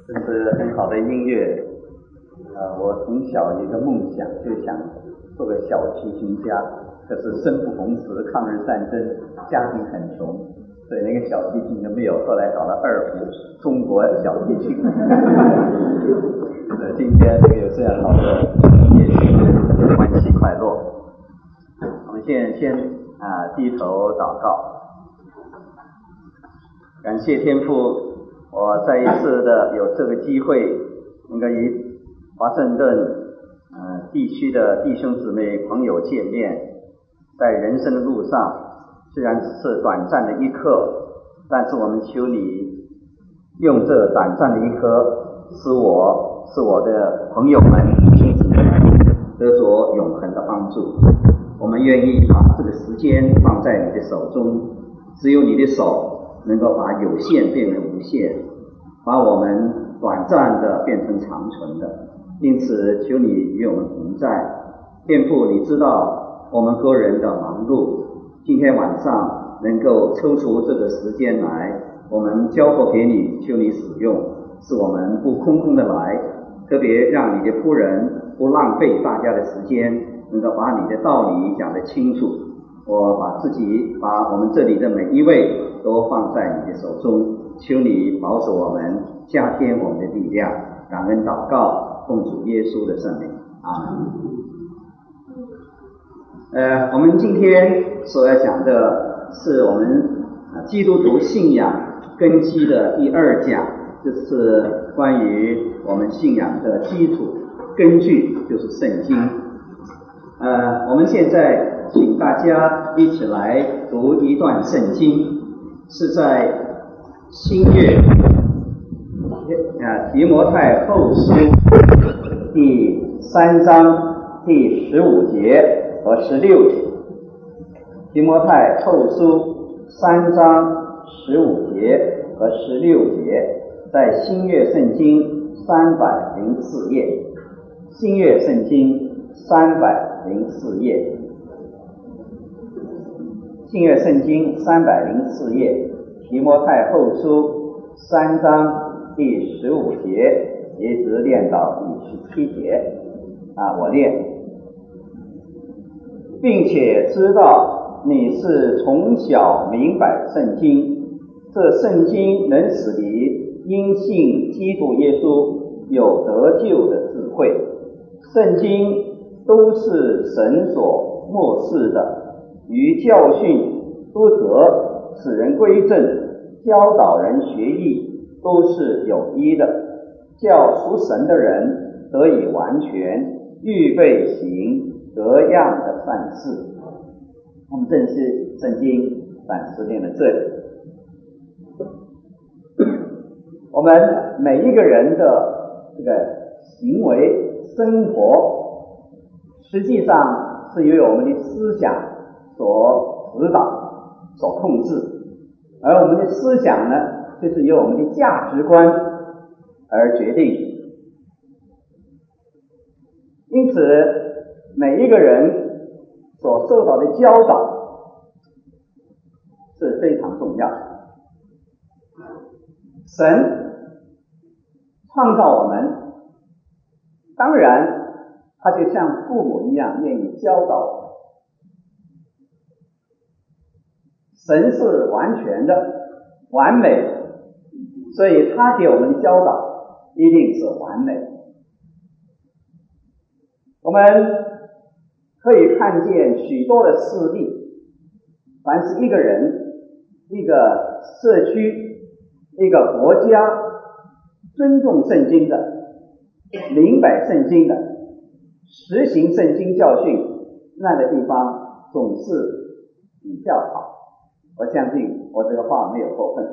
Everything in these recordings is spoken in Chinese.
这是很好的音乐。我从小有一个梦想，就想做个小提琴家。可是生不逢时，抗日战争，家庭很穷，所以那个小提琴就没有。后来找了二胡，中国小提琴。今天这个有这样好的音乐曲，欢喜快乐。我们先低头祷告，感谢天父，我再一次的有这个机会，能够与华盛顿地区的弟兄姊妹朋友见面。在人生的路上，虽然只是短暂的一刻，但是我们求你用这短暂的一刻，使我的朋友们、弟兄姊妹得着永恒的帮助。我们愿意把这个时间放在你的手中，只有你的手能够把有限变为无限，把我们短暂的变成长存的。因此求你与我们同在。天父，你知道我们个人的忙碌，今天晚上能够抽出这个时间来，我们交托给你，求你使用，使我们不空空的来，特别让你的仆人不浪费大家的时间，能够把你的道理讲得清楚。我把我们这里的每一位都放在你的手中，求你保守我们，加添我们的力量。感恩祷告，奉主耶稣的圣名，阿们。我们今天所要讲的是我们基督徒信仰根基的第二讲，就是关于我们信仰的基础根据，就是圣经。我们现在请大家一起来读一段圣经，是在新约提摩太后书第3章第15节和16节。提摩太后书3章15节和16节，在新约圣经304页。新约圣经304页。新约圣经304页，提摩太后书3章第15节，一直念到第17节。我念，并且知道你是从小明白圣经，这圣经能使你因信基督耶稣有得救的智慧。圣经都是神所默示的，于教训、督责、使人归正、教导人学艺，都是有益的，叫属神的人得以完全，预备行各样的善事。我们正式圣经暂时念到这里。我们每一个人的这个行为生活，实际上是由我们的思想所指导、所控制，而我们的思想呢，就是由我们的价值观而决定。因此每一个人所受到的教导是非常重要的。神创造我们，当然他就像父母一样愿意教导我们。神是完全的、完美的，所以他给我们的教导一定是完美的。我们可以看见许多的事例，凡是一个人、一个社区、一个国家尊重圣经的、明白圣经的、实行圣经教训，那个地方总是比较好。我相信我这个话没有过分。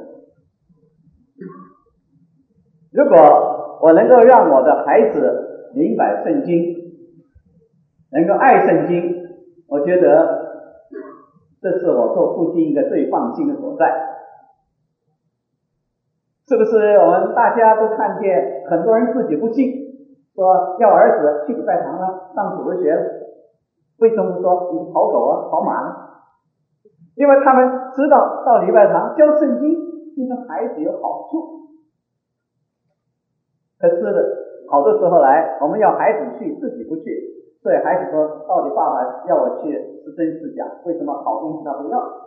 如果我能够让我的孩子明白圣经，能够爱圣经，我觉得这是我做父亲一个最放心的所在。是不是我们大家都看见很多人自己不信，说要儿子去礼拜堂了，上主日学了，为什么不说你跑狗啊跑马呢？因为他们知道到礼拜堂教圣经对孩子有好处。 可是好多时候来，我们要孩子去，自己不去，所以孩子说，到底爸爸要我去是真是假？为什么好东西他不要？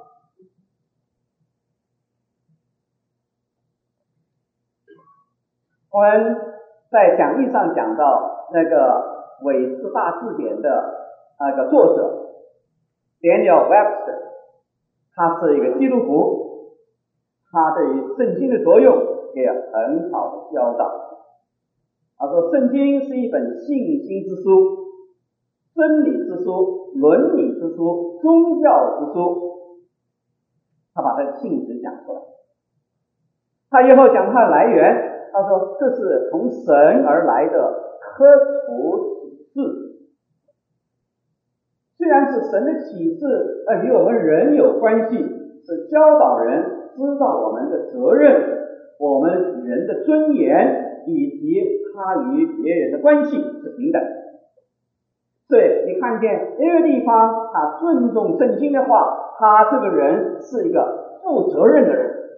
我们在讲义上讲到那个韦氏大字典的那个作者 Daniel Webster， 他是一个基督徒，他对于圣经的作用也很好的教导。他说，圣经是一本信心之书、真理之书、伦理之书、宗教之书。他把它的性质讲出来。他以后讲它的来源，他说这是从神而来的科处启示。虽然是神的启示，与我们人有关系，是教导人知道我们的责任，我们人的尊严，以及他与别人的关系是平等。所以你看见一个地方他尊重圣经的话，他这个人是一个负责任的人，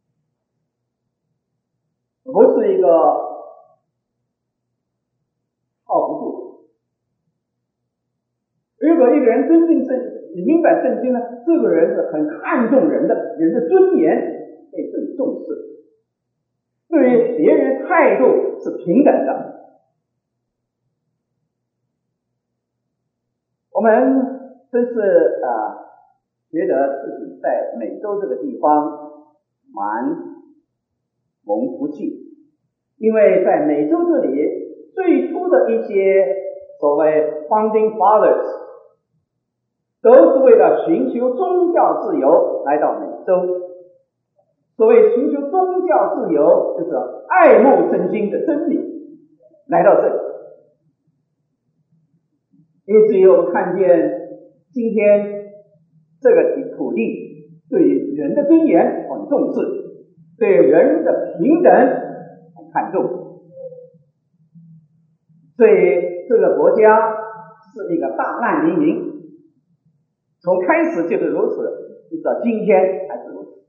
不是一个靠不住。如果一个人尊敬圣经，你明白圣经呢，这个人是很看重人的尊严被最重视，对于别人的态度是平等的。我们真是觉得自己在美洲这个地方蛮蒙福气，因为在美洲这里最初的一些所谓 founding fathers 都是为了寻求宗教自由来到美洲。所谓寻求宗教自由，就是爱慕圣经的真理来到这里。因此我们看见今天这个土地对于人的尊严很重视，对人的平等很看重，所以这个国家是一个大难黎明，从开始就是如此，一直到今天还是如此。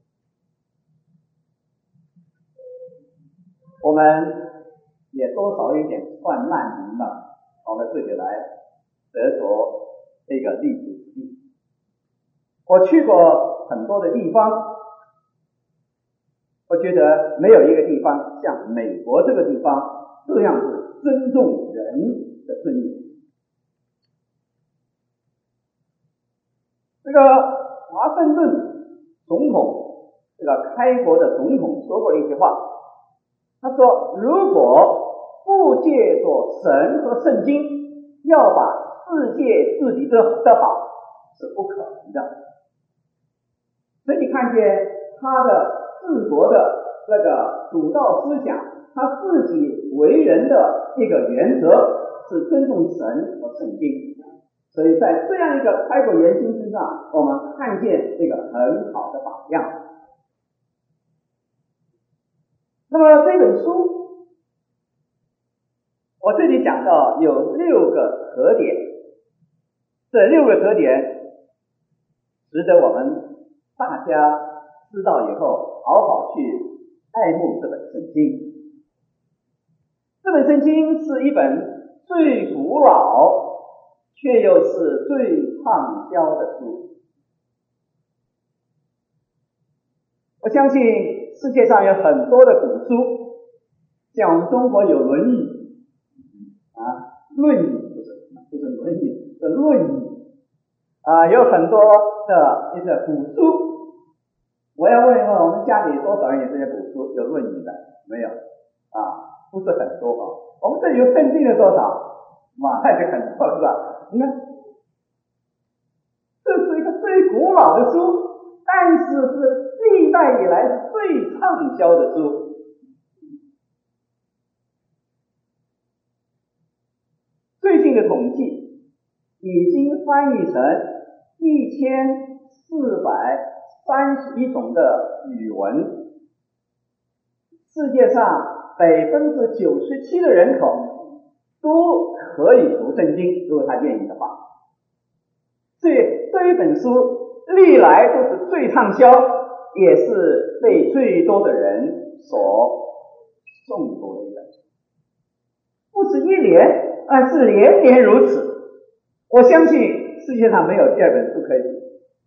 我们也多少有点算难民嘛，到了这里来得着这个立足之地。我去过很多的地方，我觉得没有一个地方像美国这个地方这样子尊重人的尊严。这个华盛顿总统，这个开国的总统说过一句话，他说，如果不借着神和圣经要把世界治理得好，是不可能的。所以你看见他的治国的那个主道思想，他自己为人的一个原则是尊重神和圣经。所以在这样一个开国元勋身上，我们看见这个很好的榜样。那么这本书我这里讲到有6个特点，这6个特点值得我们大家知道以后好好去爱慕这本圣经。这本圣经是一本最古老却又是最畅销的书。我相信世界上有很多的古书，像我们中国有《论语》论语不是《论语》，是《论语》有很多的一些古书。我要问一问我们家里多少人有这些古书，有《论语》的？没有不是很多我们这里有圣经的多少？那就很多是吧？你看，这是一个最古老的书，但是是历代以来是最畅销的书。最近的统计已经翻译成1431种的语文，世界上97%的人口都可以读圣经，如果他愿意的话。所以这一本书历来都是最畅销，也是被最多的人所诵读的一本书。 不是一年，而是年年如此。我相信世界上没有第二本书可以比。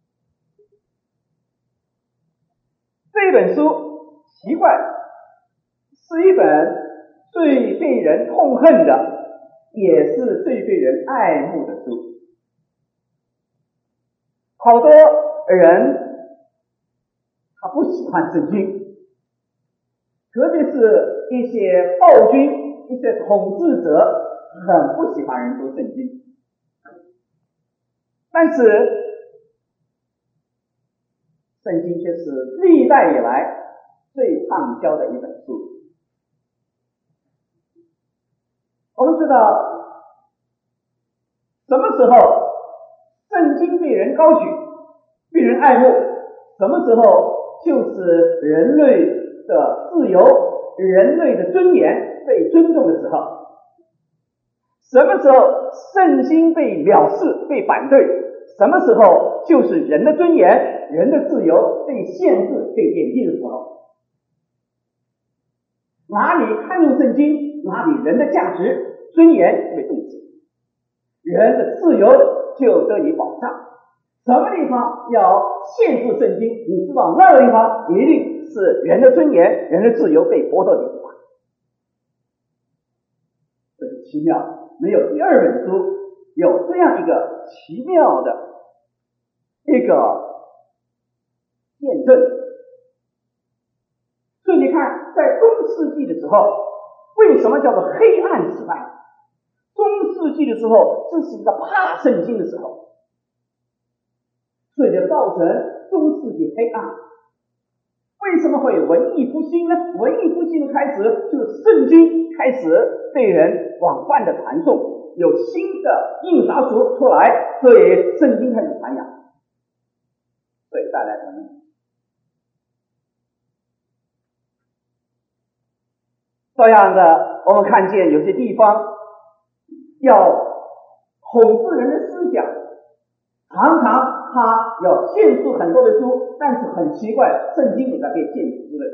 这本书奇怪，是一本最被人痛恨的，也是最被人爱慕的书。好多人他不喜欢圣经，特别是一些暴君、一些统治者很不喜欢人读圣经。但是圣经却是历代以来最畅销的一本书。我们知道什么时候圣经被人高举，被人爱慕，什么时候就是人类的自由、人类的尊严被尊重的时候。什么时候圣经被藐视、被反对，什么时候就是人的尊严、人的自由被限制、被贬低的时候。哪里看重圣经，哪里人的价值、尊严就被重视，人的自由就得以保障。什么地方要限制圣经，你知道那个地方一定是人的尊严、人的自由被剥夺的地方。这是奇妙，没有第二本书有这样一个奇妙的一个验证。所以你看，在中世纪的时候，为什么叫做黑暗时代？中世纪的时候，这是一个怕圣经的时候，所以就造成中世纪黑暗。为什么会文艺复兴呢？文艺复兴的开始，就是圣经开始被人广泛的传颂，有新的印刷术出来，所以圣经开始传扬，所以带来文艺。这样的，我们看见有些地方要统治人的思想，常常他要限制很多的书，但是很奇怪，圣经也在被限制之内。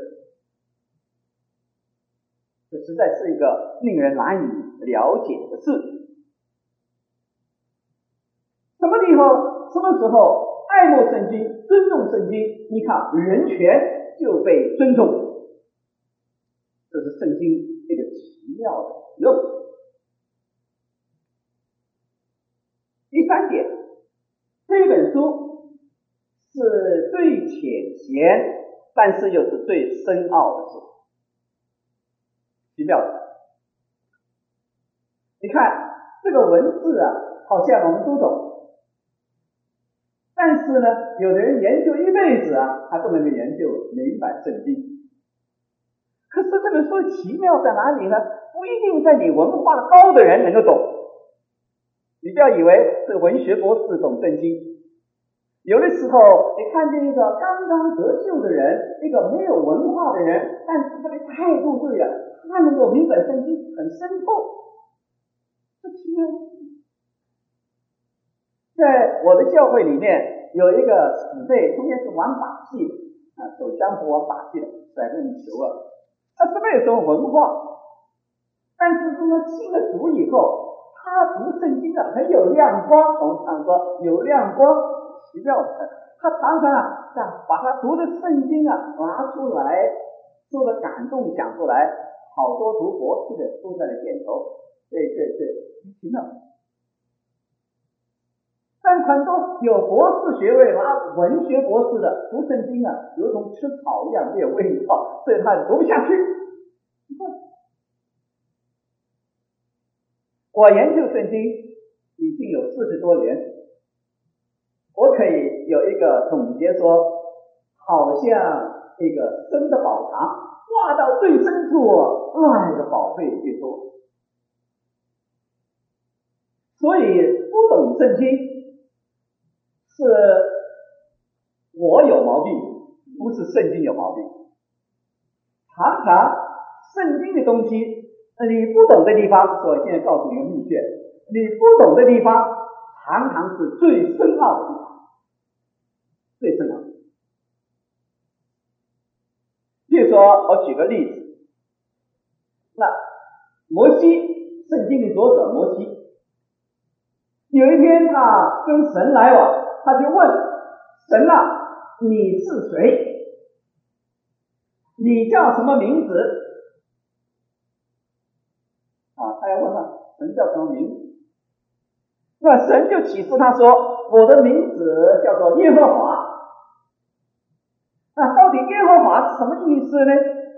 这实在是一个令人难以了解的事。什么地方、什么时候爱慕圣经、尊重圣经？你看，人权就被尊重。这是圣经一个奇妙的用。第三点，这本书是最浅显，但是又是最深奥的书。奇妙的，你看这个文字啊，好像我们都懂，但是呢，有的人研究一辈子啊，还不能够研究明白圣经。可是这本书奇妙在哪里呢？不一定在你文化高的人能够懂。你不要以为这个文学博士懂圣经，有的时候你看见一个刚刚得救的人，一个没有文化的人，但是他的态度对了，他能够明白圣经很深透，这奇妙。在我的教会里面有一个死辈，中间是玩把戏的走江湖玩把戏的，甩棍球啊，他是没有什么文化，但是他信了主以后，他读圣经啊很有亮光。我们常说有亮光，奇妙的，他常常把他读的圣经啊拿出来，受了感动讲出来，好多读博士的都在那点头，对对对，奇妙。但很多有博士学位拿文学博士的读圣经啊，如同吃草一样没有味道，所以他读不下去。我研究圣经已经有40多年，我可以有一个总结说，好像一个深的宝藏，挖到最深处，那个宝贝越多。所以不懂圣经是我有毛病，不是圣经有毛病。常常圣经的东西你不懂的地方，我现在告诉你个秘诀，你不懂的地方常常是最深奥的地方，最深奥。比如说我举个例子，那摩西圣经的作者摩西。有一天他跟神来往，他就问神啊，你是谁？你叫什么名字？他要问他神叫什么名字？那神就启示他说，我的名字叫做耶和华。那到底耶和华是什么意思呢？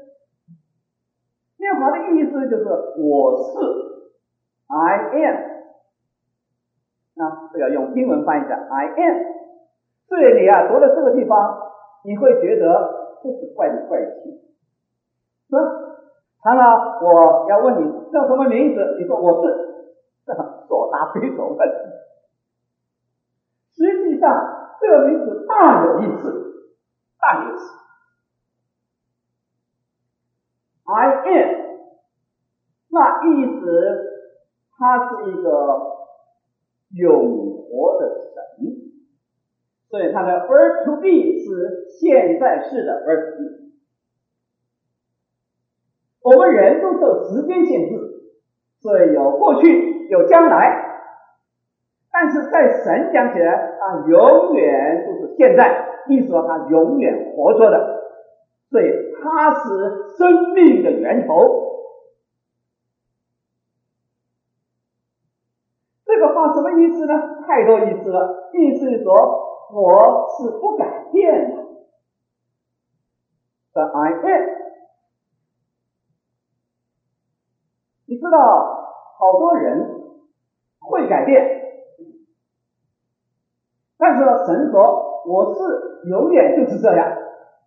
耶和华的意思就是我是 I am。这个用英文翻译的 I am。所以你读到这个地方，你会觉得这是怪里怪气，是吧？常常我要问你叫什么名字，你说我是，所答非所问。实际上这个名字大有意思，大有意思。I am， 那意思它是一个永活的神，所以它的 verb to be 是现在式的 verb to be。我们人都受时间限制，所以有过去有将来，但是在神讲起来，他永远都是现在，意思说他永远活着的，所以他是生命的源头。这个话什么意思呢？太多意思了。意思是说我是不改变的，的 I am。你知道好多人会改变，但是神说我是永远就是这样。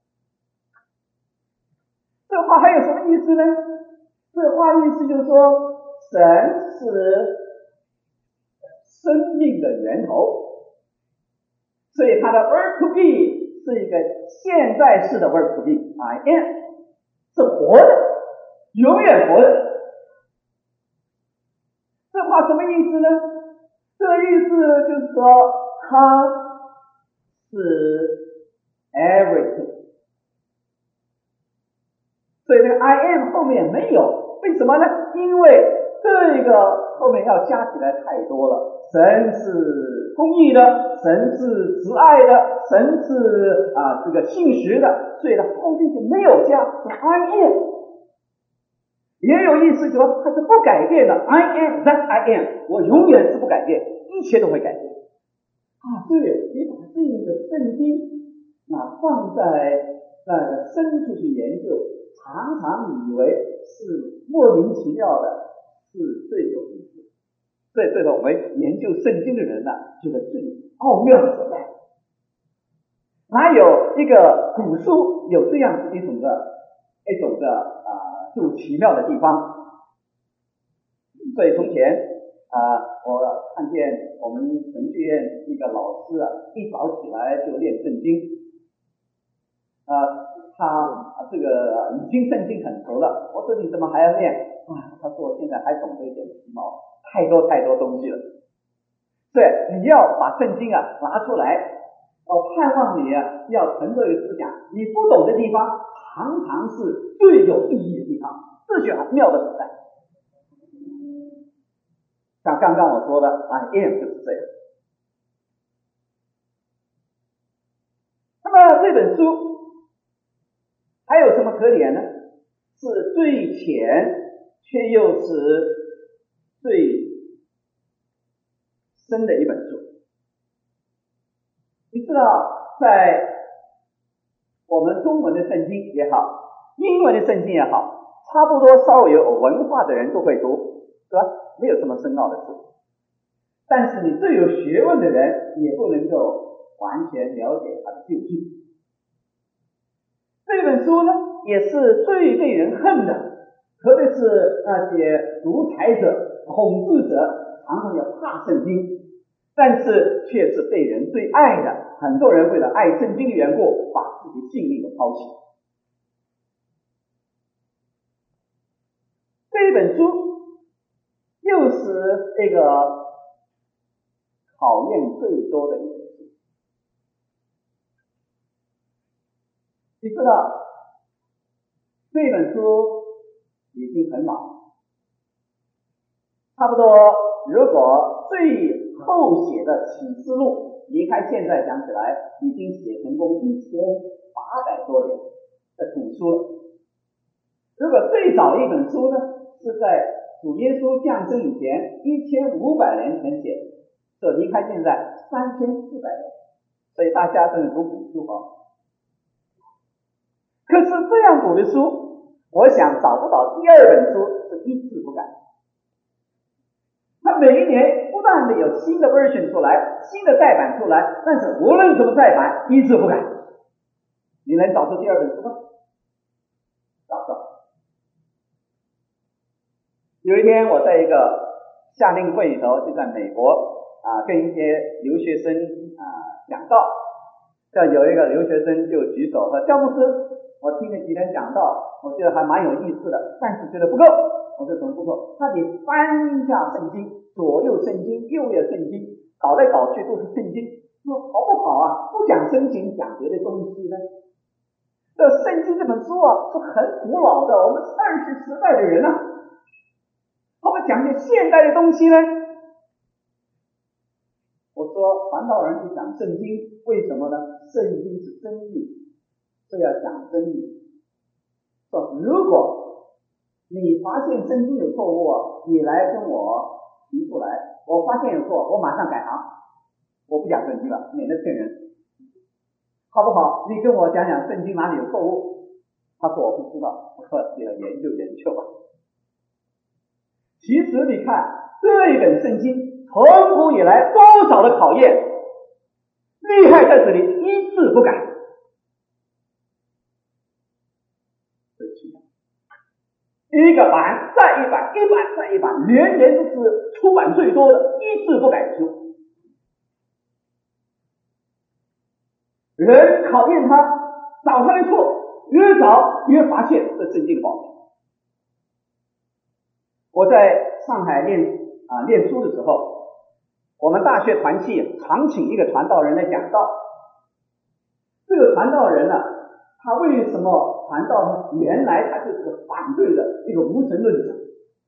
这话还有什么意思呢？这话意思就是说神是生命的源头，所以它的 verb to be 是一个现在式的 verb to be。 I am 是活的，永远活的。这话什么意思呢？这个意思就是说它是 everything。 所以这个 I am 后面没有，为什么呢？因为这个后面要加起来太多了。神是公义的，神是慈爱的，神是这个信实的，所以它后面就没有加，是 I am。也有意思说它是不改变的， I am that I am， 我永远是不改变，一切都会改变。对，你把这个圣经放在那个深处去研究，常常以为是莫名其妙的，是最有意思。所以这个我们研究圣经的人觉得最奥妙的所在。哪有一个古书有这样一种的就奇妙的地方。所以从前我看见我们神学院一个老师一早起来就练圣经，他这个已经圣经很熟了。我说你怎么还要练？他说我现在还懂得一点皮毛，太多东西了。对，你要把圣经拿出来，盼望你要存这个思想。你不懂的地方常常是最有意义的地方，这就很妙的所在。像刚刚我说的 I am 就是这样。那么这本书还有什么特点呢？是最浅却又是最深的一本书。你知道在我们中文的圣经也好，英文的圣经也好，差不多稍微有文化的人都会读，对吧？没有什么深奥的事。但是你最有学问的人也不能够完全了解它的究竟。这本书呢也是最被人恨的，特别是那些独裁者、统治者常常要怕圣经，但是却是被人最爱的。很多人为了爱圣经的缘故，把自己性命都抛弃。这一本书又是这个考验最多的一本书。你知道这本书已经很老， 差不多，如果最后写的启示录离开现在讲起来，已经写成功1800多年的古书了。如果最早一本书呢，是在主耶稣降生以前1500年前写，所以离开现在3400年，所以大家真的读古书哦。可是这样古的书，我想找不到第二本书是一字不改。它每一年不断的有新的 version 出来，新的再版出来，但是无论怎么再版，一字不改。你能找出第二本书吗？找不到。有一天我在一个夏令会里头，就在美国跟一些留学生讲道，有一个留学生就举手说：“教牧师，我听了几天讲道，我觉得还蛮有意思的，但是觉得不够。”我说怎么不够？他得翻一下圣经，左右圣经，右右圣经，搞来搞去都是圣经，说好不好啊？不讲圣经，讲别的东西呢？这圣经这本书是很古老的，我们是20时代的人他们讲些现代的东西呢？我说传道人去讲圣经，为什么呢？圣经是真理，所以要讲真理。说如果你发现圣经有错误你来跟我提出来，我发现有错，我马上改行，我不讲圣经了，免得骗人，好不好？你跟我讲讲圣经哪里有错误。他说我不知道。我说你要研究研究吧。其实你看这一本圣经从古以来多少的考验，厉害在这里一字不改。一个版再一版，一版再一版，年年都是出版最多的一字不改的书。人考验他，找他的错，越找越发现这圣经的宝贝。我在上海念书的时候，我们大学团契常请一个传道人来讲道。这个传道人他为什么传道呢？原来他就是个反对的一个无神论者，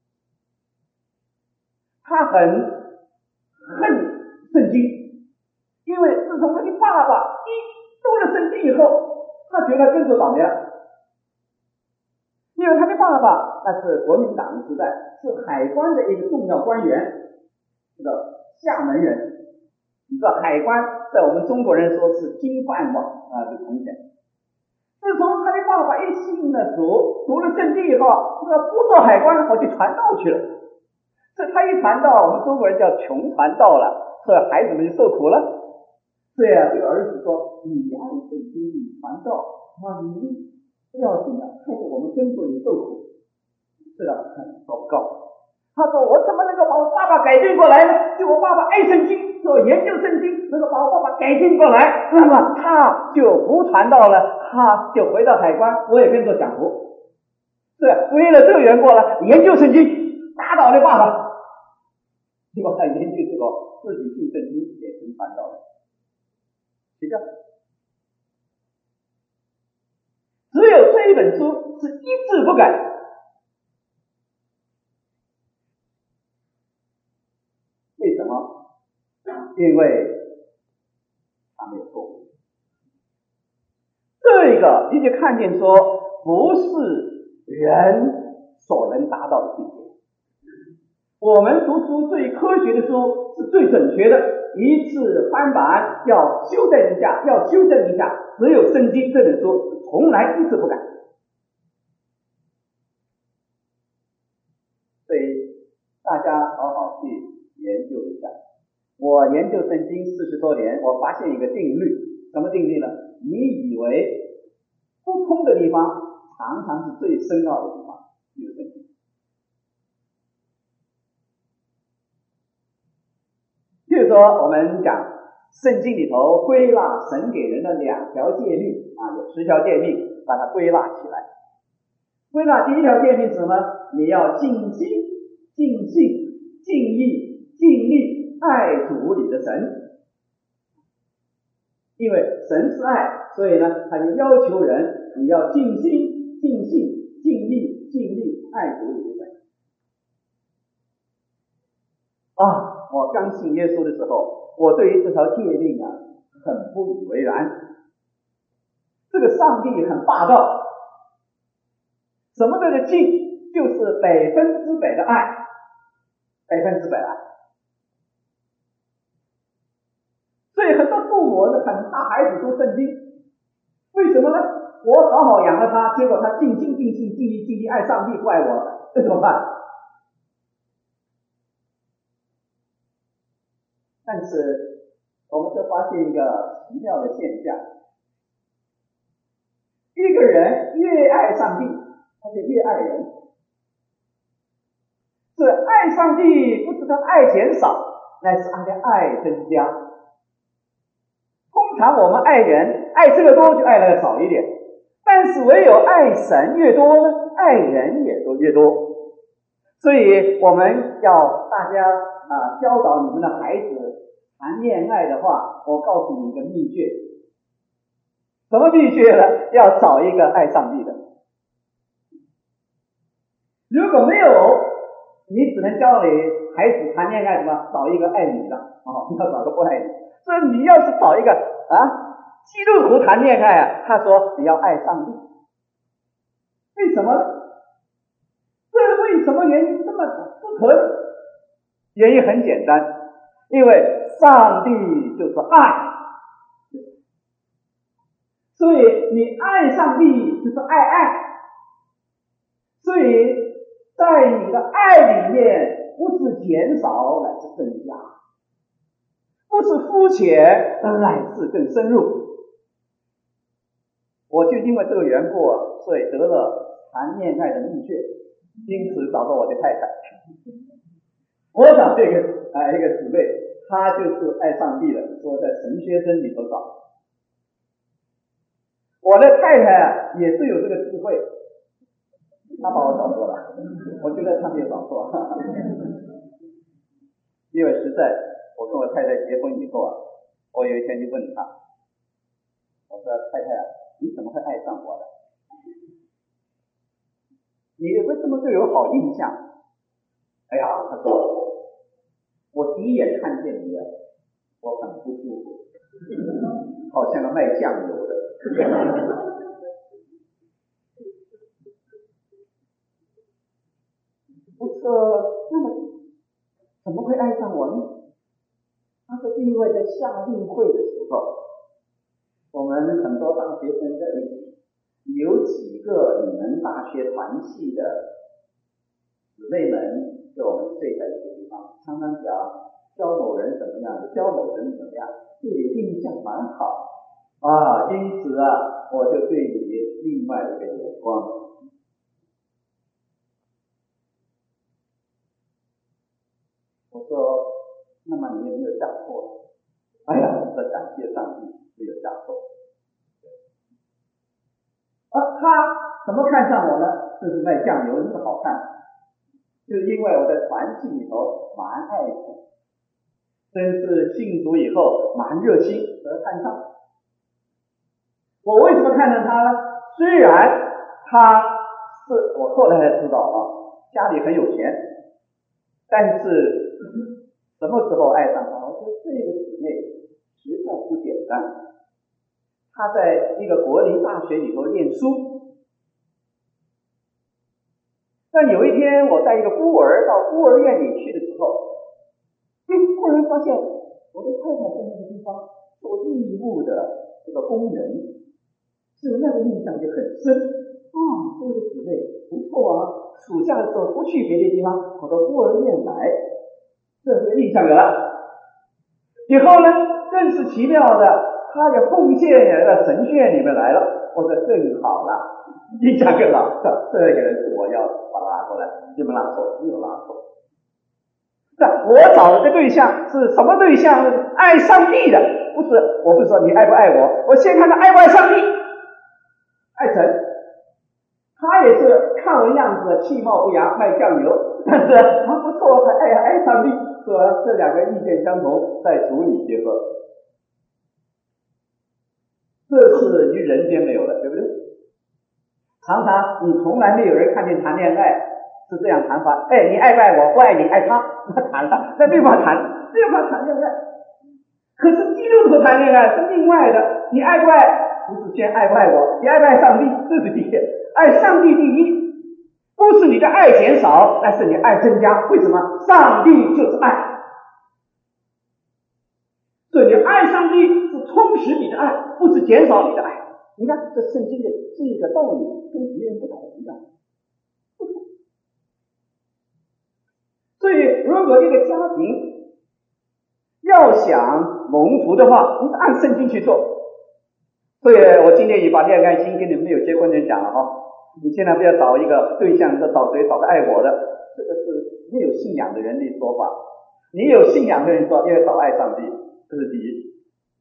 他很恨圣经，因为自从他的爸爸读了圣经以后，他觉得更多倒霉了。因为他的爸爸那是国民党时代，是海关的一个重要官员，这个厦门人。你知道海关在我们中国人说是金饭碗就从前。自从他的爸爸一信了主，读了圣经以后，不做海关，跑去传道去了。所以他一传道，我们中国人叫穷传道了，所以孩子们就受苦了。所以这个儿子说：“你爱圣经，你传道，你不要紧了，害得我们跟着你受苦。”这个很糟糕。他说：“我怎么能够把我爸爸改变过来呢？就我爸爸爱圣经，说研究圣经，能够把我爸爸改进过来，那么他就不传道了，他就回到海关，我也跟着享福。是为了这个缘故研究圣经，打倒了爸爸。结果他研究这个自己信圣经也成传道了。是这样。只有这一本书是一字不改。为什么？因为他没有错误。这个你就看见说，不是人所能达到的境界。我们读书最科学的书是最准确的，一次翻版要修正一下，要修正一下。只有圣经这本书从来一字不改。所以大家好好去研究一下。我研究圣经40多年，我发现一个定律。什么定律呢？你以为不通的地方，常常是最深奥的地方。有圣经。譬如说我们讲圣经里头归纳神给人的2条诫命有10条诫命，把它归纳起来。归纳第1条诫命是什么？你要尽心、尽性、尽意、尽力爱主你的神。因为神是爱，所以呢，他就要求人你要尽心、尽性、尽意、尽力爱主你的神。 我刚信耶稣的时候，我对于这条诫命很不以为然。这个上帝很霸道，什么叫做敬？就是100%的爱，100%爱。所以很多父母很怕孩子读圣经，为什么呢？我好好养了他，结果他尽心尽性尽力尽力爱上帝不爱我，这怎么办？但是我们就发现一个奇妙的现象，一个人越爱上帝，他就越爱人。所以爱上帝不是他爱减少，乃是他的爱增加。通常我们爱人，爱这个多就爱那个少一点，但是唯有爱神越多呢，爱人也都越多。所以我们要大家教导你们的孩子谈恋爱的话，我告诉你一个秘诀。什么秘诀呢？要找一个爱上帝的。如果没有，你只能教你孩子谈恋爱什么？找一个爱你的，你要找个不爱你。所以你要是找一个基督徒谈恋爱他说你要爱上帝。为什么呢？这为什么原因这么不可能？原因很简单，因为上帝就是爱，所以你爱上帝就是爱，所以在你的爱里面不是减少乃是增加，不是肤浅乃是更深入。我就因为这个缘故所以得了谈恋爱的秘诀，因此找到我的太太。我找这个一个姊妹，她就是爱上帝的，说在神学生里头找。我的太太也是有这个智慧，她把我找错了，我觉得她没有找错。因为实在我跟我太太结婚以后我有一天就问她，我说太太你怎么会爱上我的？你为什么对我好印象？她说我第一眼看见你我很不舒服，好像个卖酱油的。我说那么怎么会爱上我呢？他说是因为在夏令会的时候，我们很多大学生在一起，有几个你们大学团系的姊妹们就我们睡在一个地方，常常讲教某人怎么样，教某人怎么样，对你印象蛮好因此我就对你另外一个眼光。我说那么你也没有嫁错。我说感谢上帝没有嫁错。他怎么看上我呢？就是卖酱油那么好看，就是因为我在团契里头蛮爱主，真是信主以后蛮热心而看上。我为什么看上他呢？虽然他是我后来才知道家里很有钱，但是什么时候爱上他？我说这个姊妹实在不简单。他在一个国立大学里头念书，但有一天我带一个孤儿到孤儿院里去的时候，忽然发现我的太太在那个地方做义务的这个工人，所以那个印象就很深。这个姊妹不错暑假的时候不去别的地方，跑到孤儿院来，这个印象有了。以后呢，更是奇妙的，他也奉献到神学院里面来了。我说更好了，印象更好。这个人是我要把他拉过来，有没有拉错？没有拉错。我找的对象是什么对象？爱上帝的，我不是说你爱不爱我先看他爱不爱上帝，爱神。他也是看我样子气貌不扬，卖酱油，但是不错，还爱上帝，说这两个意见相同，在主里结合。这是于人间没有的，对不对？常常你从来没有人看见谈恋爱是这样谈法。哎，你爱不爱我？不爱你，爱他，那谈了，那没法谈，没法谈恋爱。可是基督徒谈恋爱是另外的，你爱不爱？不是先爱不爱我，你爱不爱上帝？这是第一，爱上帝第一，不是你的爱减少，但是你爱增加。为什么？上帝就是爱，所以你爱上帝是充实你的爱，不是减少你的爱。你看这圣经的这个道理跟别人不同的，不同。所以如果一个家庭要想蒙福的话，你按圣经去做。所以我今天也把恋爱经跟你们没有结婚的人讲了哈，你千万不要找一个对象，说找谁？找个爱我的，这个是没有信仰的人的说法。你有信仰的人说要找爱上帝，这是第一。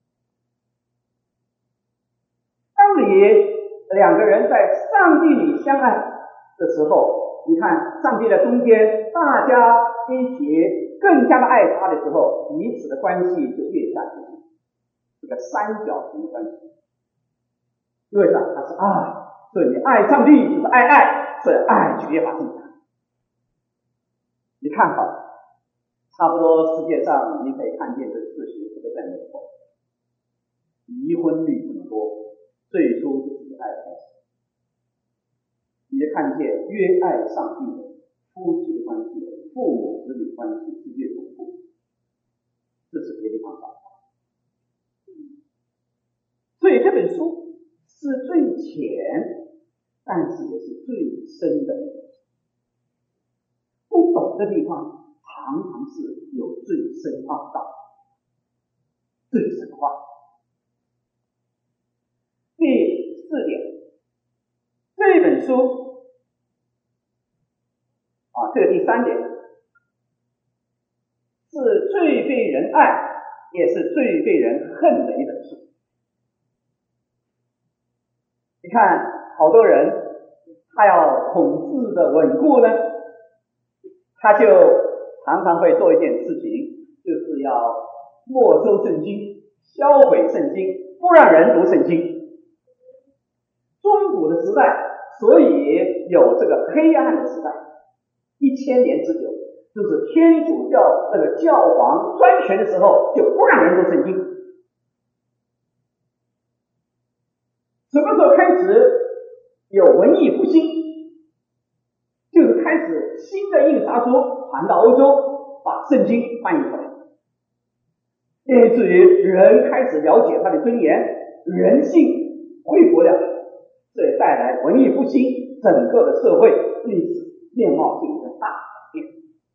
当你两个人在上帝里相爱的时候，你看上帝的中间，大家一起更加的爱他的时候，彼此的关系就越加接近，这个三角形的关系。因为啥？它是爱，所以你爱上帝就是爱，所以爱就越发增强。你看好，差不多世界上你可以看见这事实，特别在美国，离婚率这么多，最初就是以爱开始。你就看见越爱上帝的夫妻的关系、父母子女关系是越稳固，这是别的方法。所以这本书是最浅，但是也是最深的。不懂的地方常常是有最深奥道、最深化。第四点，这本书这个第三点是最被人爱，也是最被人恨的一本书。你看，好多人他要统治的稳固呢，他就常常会做一件事情，就是要没收圣经，销毁圣经，不让人读圣经。中古的时代，所以有这个黑暗的时代，1000年之久，就是天主教这个教皇专权的时候，就不让人读圣经。什么时候开始有文艺复兴？就是开始新的印刷书传到欧洲，把圣经翻译出来，以至于人开始了解他的尊严，人性恢复了，这也带来文艺复兴，整个的社会历史面貌进行了大改变。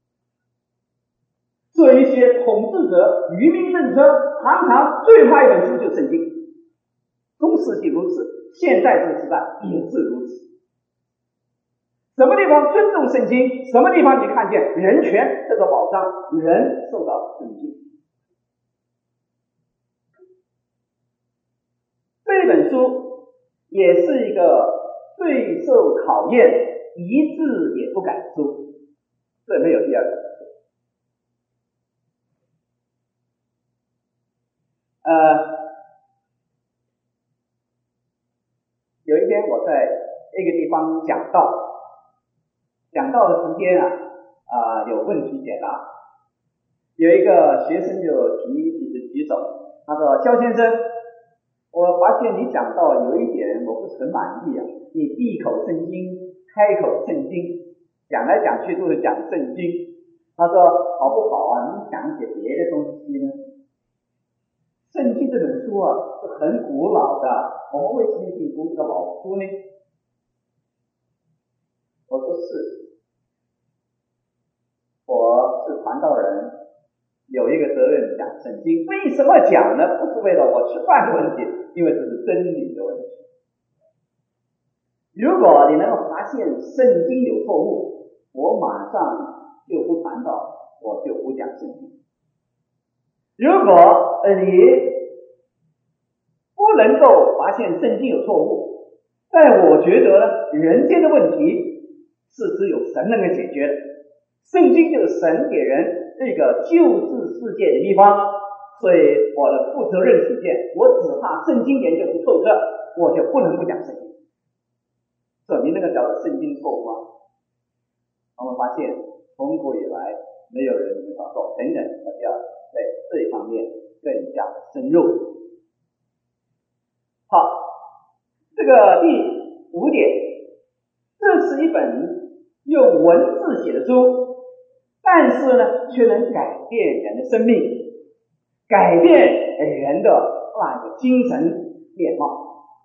所以一些统治者愚民政策常常最怕一本书就是圣经，中世纪如此，现在这个时代也是如此。什么地方尊重圣经，什么地方你看见人权这个保障，人受到尊敬。这本书也是一个最受考验、一字也不改的书，这没有第二个。有一天我在一个地方讲道的时间有问题解答，有一个学生就举手，他说：“肖先生，我发现你讲道有一点我不是很满意你闭口圣经，开口圣经，讲来讲去都是讲圣经。”他说：“好不好你讲一些别的东西呢？圣经这本书是很古老的，我们为什么一定读这个老书呢？”我说是，我是传道人，有一个责任讲圣经。为什么讲呢？不是为了我吃饭的问题，因为这是真理的问题。如果你能够发现圣经有错误，我马上就不传道，我就不讲圣经。如果你不能够发现圣经有错误，但我觉得呢，人间的问题是只有神能够解决的。圣经就是神给人这个救治世界的地方，所以我的负责任起见，我只怕圣经研究不透彻，我就不能不讲圣经。所以你那个叫做圣经错误我们发现从古以来没有人能找到等等，我们要在这一方面更加的深入。好，这个第5点，这是一本用文字写的书，但是呢，却能改变人的生命，改变人的那个精神面貌。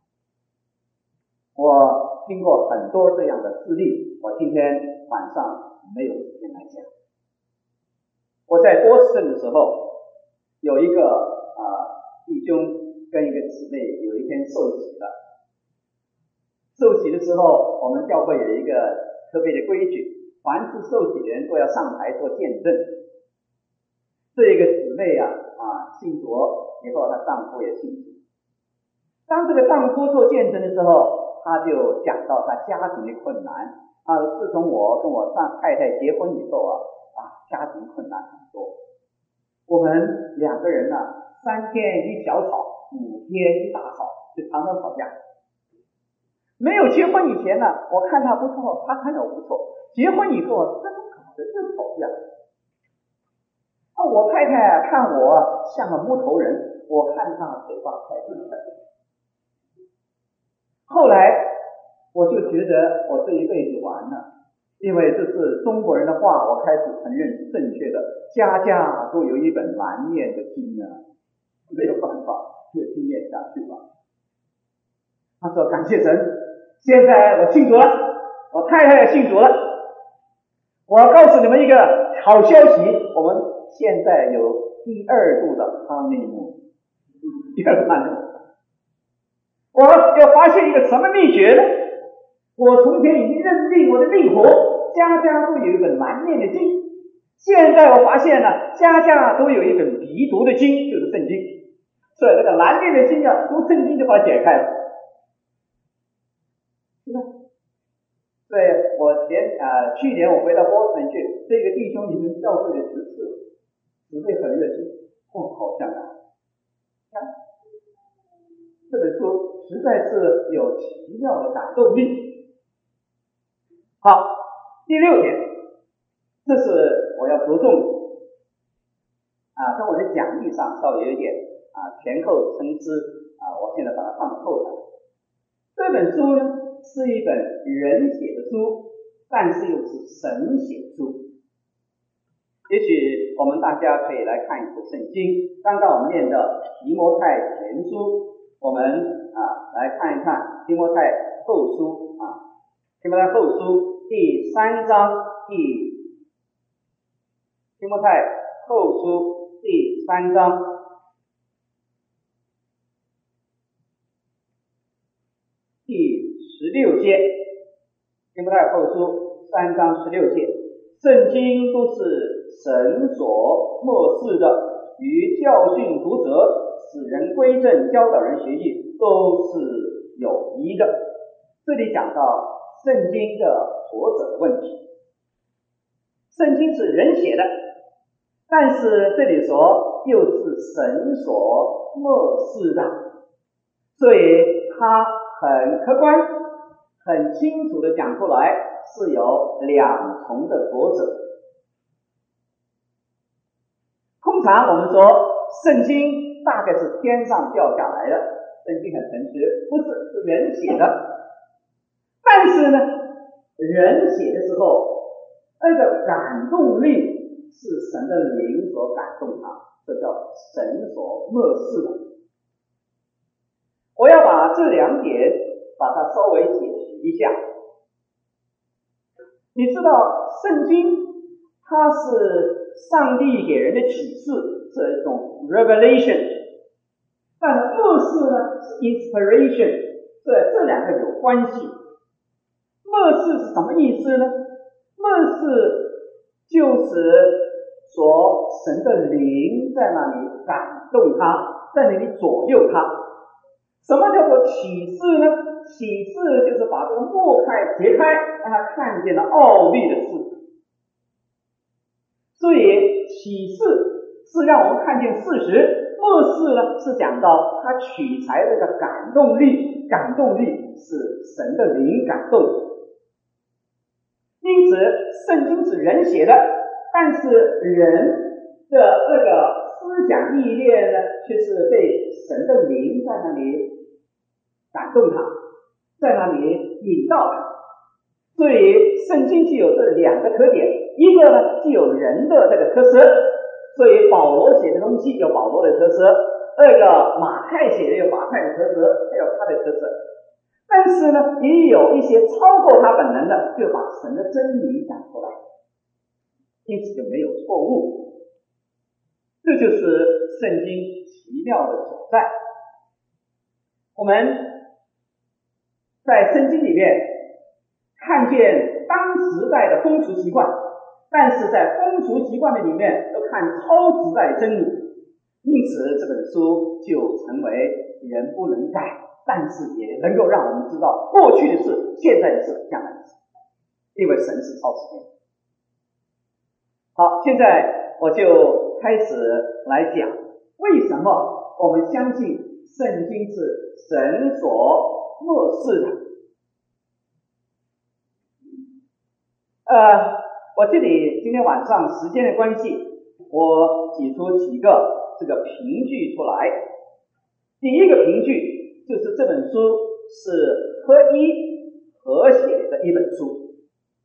我听过很多这样的事例，我今天晚上没有时间来讲。我在波士顿的时候，有一个弟兄跟一个姊妹有一天受洗了。受洗的时候，我们教会有一个特别的规矩，凡是受洗的人都要上台做见证。这一个姊妹信主以后，她丈夫也信主。当这个丈夫做见证的时候，他就讲到他家庭的困难。自从我跟我太太结婚以后家庭困难很多。我们2个人3天一小吵，5天一大吵，就常常吵架。没有结婚以前我看他不错，他看我不错。结婚以后怎么搞的就吵架？我太太看我像个木头人，我看他嘴巴太厉害。后来我就觉得我这一辈子完了，因为这是中国人的话，我开始承认是正确的。家家都有一本难念的经没有办法，就去念下去吧。他说感谢神，现在我信主了，我太太也信主了。我要告诉你们一个好消息，我们现在有第2度的honeymoon，第2个honeymoon。我要发现一个什么秘诀呢？我从前已经认定我的命苦，家家都有一本难念的经。现在我发现家家都有一本必读的经，就是圣经。所以这个难念的经读圣经就把它解开了。是吧？所以我去年我回到波士顿去，这个弟兄已经教会的执事，姊妹很热心，好像这本书实在是有奇妙的感动力。好，第6点，这是我要着重跟我的讲义上稍微有一点前后参差我现在把它放后头。这本书呢是一本人写的书，但是又是神写的书。也许我们大家可以来看一次圣经。刚刚我们念的提摩太前书，我们来看一看提摩太后书提摩太后书第3章提摩太后书第3章第16节。提摩太后书3章16节，圣经都是神所默示的，与教训读者，使人归正，教导人学艺，都是有益的。这里讲到圣经的作者的问题。圣经是人写的，但是这里说又是神所默示的，所以他很客观很清楚的讲出来，是有2重的作者。通常我们说圣经大概是天上掉下来的，圣经很诚实，不是，是人写的。但是呢，人写的时候那个感动力是神的灵所感动他，这叫神所默示的。我要把这2点把它稍微解释一下。你知道圣经它是上帝给人的启示，是一种 revelation， 但默示呢是 inspiration， 所以这2个有关系。默示是什么意思呢？默示就是说神的灵在那里感动他，在那里左右他。什么叫做启示呢？启示就是把这个幕开揭开，让他看见了奥秘的事。所以启示是让我们看见事实，默示呢是讲到他取材这个感动力，感动力是神的灵感动。因此圣经是人写的，但是人的这个思想意念呢，却是被神的灵在那里感动他，在那里引导他。所以圣经具有这两个特点，一个呢具有人的这个特色，所以保罗写的东西有保罗的特色，二个马太写的有马太的特色，还有他的特色。但是呢，也有一些超过他本能的，就把神的真理讲出来，因此就没有错误。这就是圣经奇妙的所在。我们在圣经里面看见当时代的风俗习惯，但是在风俗习惯的里面又看超时代的真理，因此这本书就成为人不能改，但是也能够让我们知道过去的事、现在的事、将来的事，因为神是超时间。好，现在我就开始来讲为什么我们相信圣经是神所默示的。我这里今天晚上时间的关系，我举出几个这个凭据出来。第一个凭据就是这本书是合一和谐的一本书。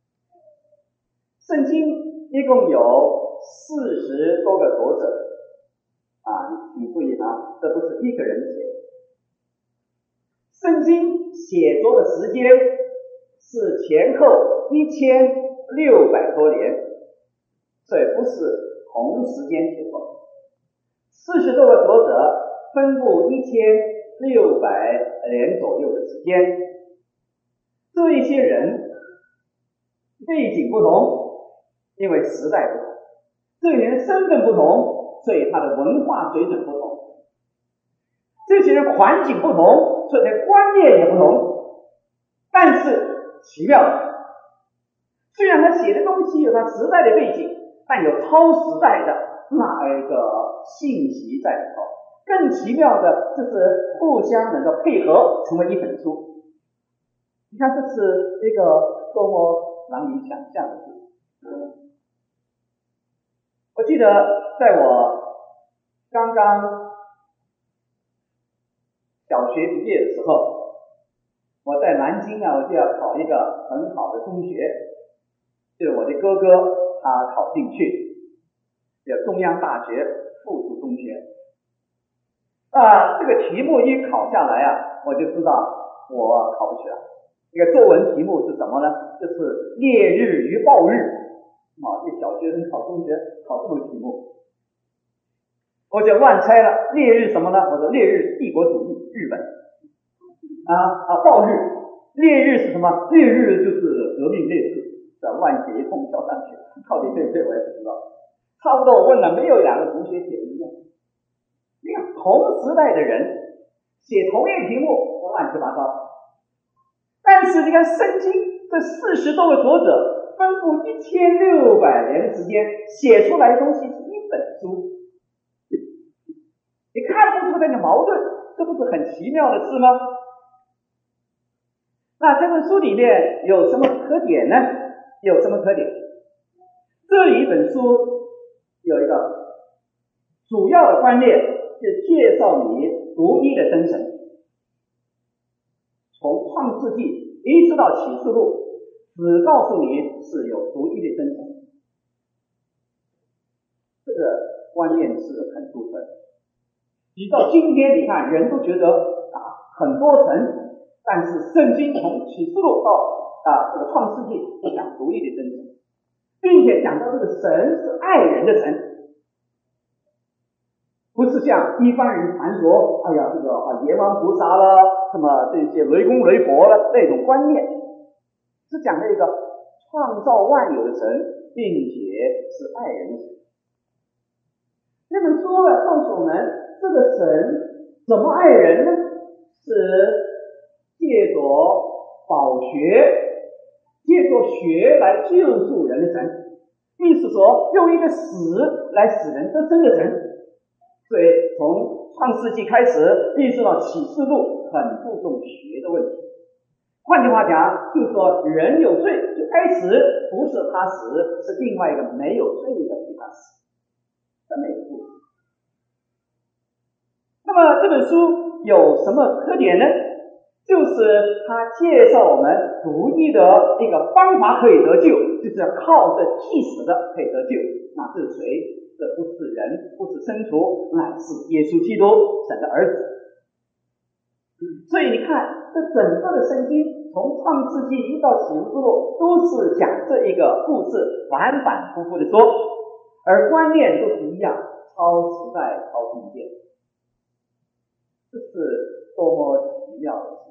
圣经一共有40多个作者请注意这不是一个人写的。圣经写作的时间是前后1600多年，所以不是同时间写作的。40多个作者分布1600年左右的时间。这一些人背景不同，因为时代不同；这些人身份不同，所以他的文化水准不同；这些人环境不同，所以他的观念也不同。但是奇妙的，虽然他写的东西有他时代的背景，但有超时代的那一个信息在里头。更奇妙的就是互相能够配合成为一本书。你看，这是一个多么难以想象的事。我记得在我刚刚小学毕业的时候，我在南京我就要考一个很好的中学，就是我的哥哥他考进去，叫中央大学附属中学。这个题目一考下来我就知道我考不起来。这个作文题目是什么呢？就是烈日与暴日。这小学生考中学考这么个题目，我就乱猜了。烈日什么呢？我说烈日帝国主义，日本。暴日，烈日是什么？烈日就是革命烈士，乱写一通交上去，到底对不对我也不知道。差不多我问了，没有2个同学写的一样。你看同时代的人写同一个题目乱七八糟，但是你看圣经这40多个作者分布1600年的时间写出来的东西是一本书，你看不出那个矛盾，这不是很奇妙的事吗？那这本书里面有什么特点呢？有什么特点？这里一本书有一个主要的观念，是介绍你独一的真神。从创世纪一直到启示录，只告诉你是有独一的真神。这个观念是很独特的。直到今天你看人都觉得很多神，但是圣经从启示录到这个创世纪就讲独一的真神，并且讲到这个神是爱人的神，不是像一般人传说这个阎王菩萨啦，什么这些雷公雷婆啦那种观念，是讲了一个创造万有的神，并且是爱人的神。那本书告诉我们，这个神怎么爱人呢？是借着宝学，借着血来救赎人的神，意思说用一个死来使人得生的神。所以从创世纪开始一直到启示录很注重血的问题， 换句话讲，就是说人有罪就该死，不是他死，是另外一个没有罪的替他死，这么一个故事。那么这本书有什么特点呢？就是它介绍我们独一的一个方法可以得救，就是要靠着替死的可以得救。那这是谁？这不是人，不是生徒，乃是耶稣基督，神的儿子。所以你看，这整个的圣经从创世纪一到启示录都是讲这一个故事，反反复复的说，而观念都是一样，超时代超境界，这是多么奇妙的事。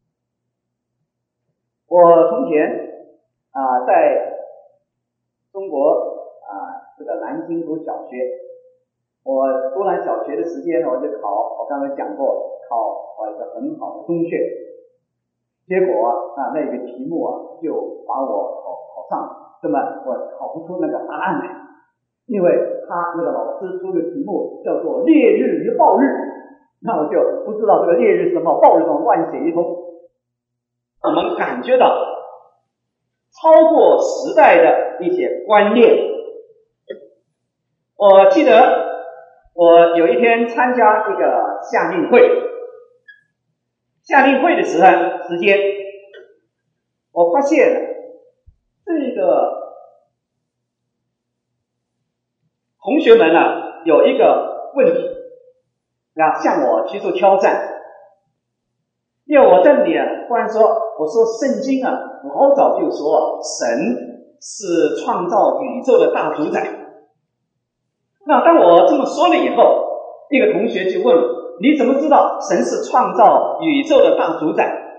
我从前在中国这个南京读小学，我读完小学的时间呢，我就我刚才讲过，考一个很好的中学，结果那个题目就把我考上，那么我考不出那个答案来，因为他那个老师出的题目叫做烈日与暴日，那我就不知道这个烈日是什么，暴日什么，乱写一通。我们感觉到超过时代的一些观念。我记得我有一天参加一个夏令会的时间，我发现这个同学们有一个问题向我提出挑战。因为我在这里忽然说，我说圣经老早就说神是创造宇宙的大主宰。那当我这么说了以后，一个同学就问我，你怎么知道神是创造宇宙的大主宰？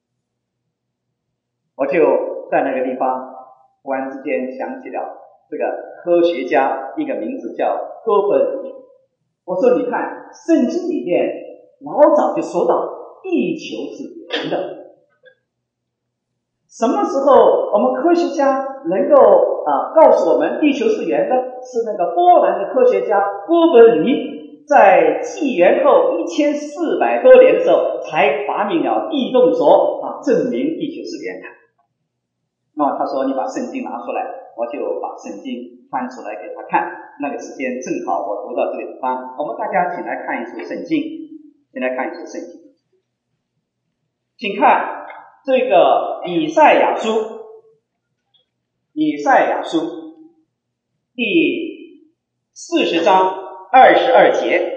我就在那个地方忽然之间想起了这个科学家，一个名字叫哥本尼。我说你看圣经里面老早就说到地球是圆的，什么时候我们科学家能够告诉我们地球是圆的？是那个波兰的科学家哥本尼在纪元后1400多年的时候才发明了地动说证明地球是圆的。那么他说你把圣经拿出来，我就把圣经翻出来给他看。那个时间正好我读到这个地方，我们大家请来看一处圣经，请看这个以赛亚书第40章22节。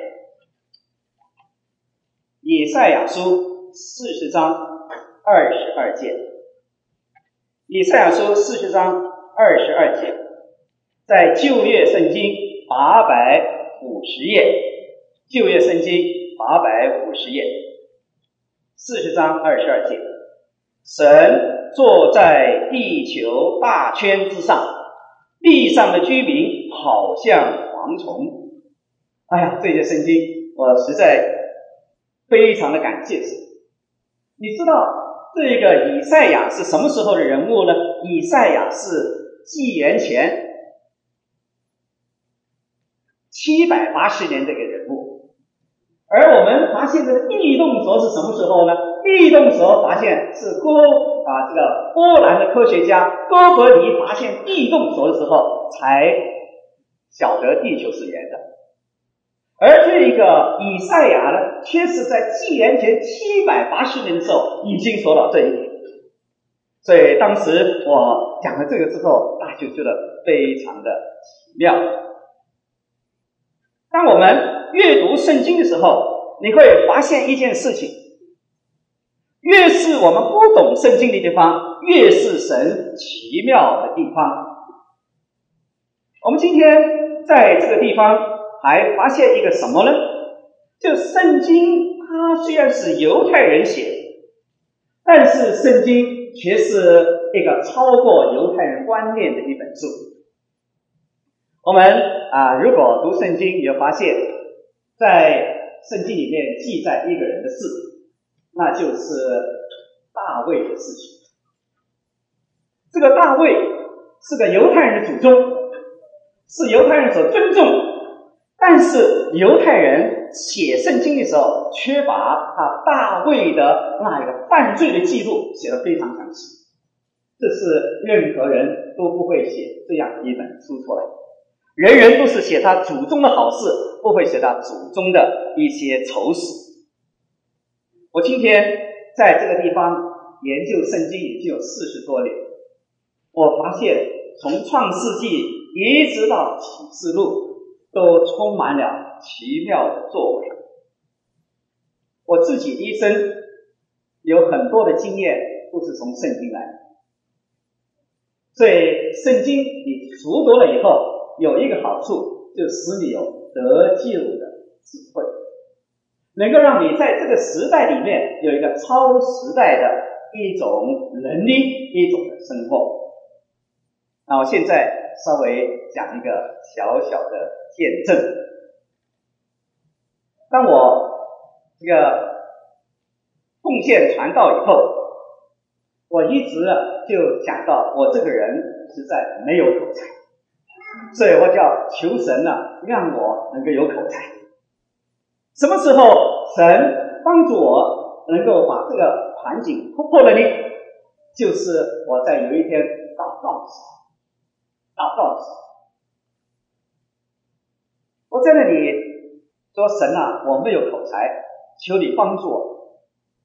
以赛亚书40章22节。以赛亚书40章22节，在旧约圣经850页，旧约圣经850页，40章22节，神坐在地球大圈之上，地上的居民好像蝗虫。哎呀，这些圣经我实在非常的感谢神。你知道这个以赛亚是什么时候的人物呢？以赛亚是纪元前780年这个人物。而我们发现这个地动说是什么时候呢？地动说发现是这个波兰的科学家哥本尼发现地动说的时候才晓得地球是圆的。而这个以赛亚呢，却是在纪元前780年的时候已经说到这一点。所以当时我讲了这个之后，大家就觉得非常的奇妙。当我们阅读圣经的时候，你会发现一件事情，越是我们不懂圣经的地方，越是神奇妙的地方。我们今天在这个地方还发现一个什么呢？就圣经它虽然是犹太人写的，但是圣经却是一个超过犹太人观念的一本书。我们如果读圣经，你会发现在圣经里面记载一个人的事，那就是大卫的事情。这个大卫是个犹太人的祖宗，是犹太人所尊重，但是犹太人人写圣经的时候，却把大卫的那一个犯罪的记录写得非常详细。这是任何人都不会写这样一本书出来，人人都是写他祖宗的好事，不会写他祖宗的一些丑事。我今天在这个地方研究圣经已经有40多年，我发现从创世纪一直到启示录都充满了奇妙的作为。我自己一生有很多的经验都是从圣经来的，所以圣经你熟读了以后，有一个好处，就使你有得救的智慧，能够让你在这个时代里面有一个超时代的一种能力，一种的生活。那我现在稍微讲一个小小的见证。当我这个奉献传道以后，我一直就想到我这个人实在没有口才，所以我就要求神让我能够有口才。什么时候神帮助我能够把这个环境突破了呢？就是我在有一天祷告的时候，我在那里说，神我没有口才，求你帮助我，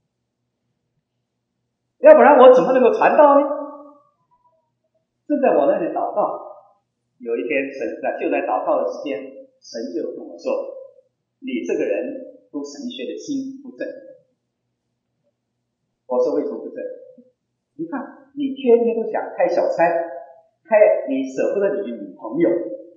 要不然我怎么能够传道呢？正在我那里祷告，有一天神就在祷告的时间，神就跟我说，你这个人读神学的心不正。我说为什么不正？你看你天天都想开小差，你舍不得你的女朋友，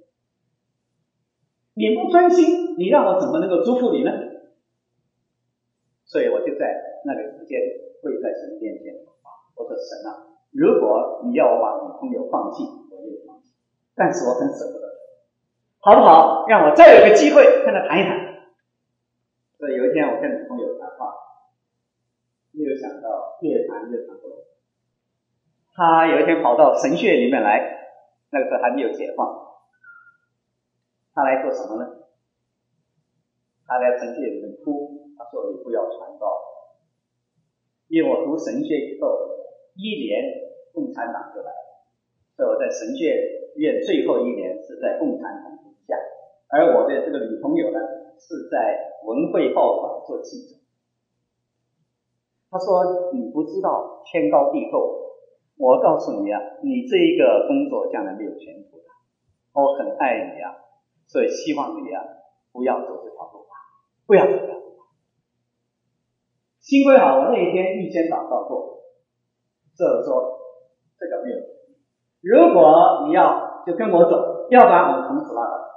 你不专心，你让我怎么能够祝福你呢？所以我就在那个时间跪在神面前，我说神如果你要我把女朋友放弃，我愿意放弃，但是我很舍不得，好不好？让我再有个机会跟他谈一谈。所以有一天我跟女朋友谈话，没有想到越谈越谈不拢。他有一天跑到神学里面来，那个时候还没有解放，他来做什么呢？他来神学里面哭，他说你不要传道，因为我读神学以后1年共产党就来了，所以我在神学院最后1年是在共产党底下，而我的这个女朋友呢是在文汇报馆做记者。他说你不知道天高地厚，我告诉你你这一个工作将来没有前途的，我很爱你所以希望你不要走这条路吧，不要走这条路吧。幸亏我那一天预先祷告过，所以说这个没有，如果你要就跟我走，要不然我们从此拉倒。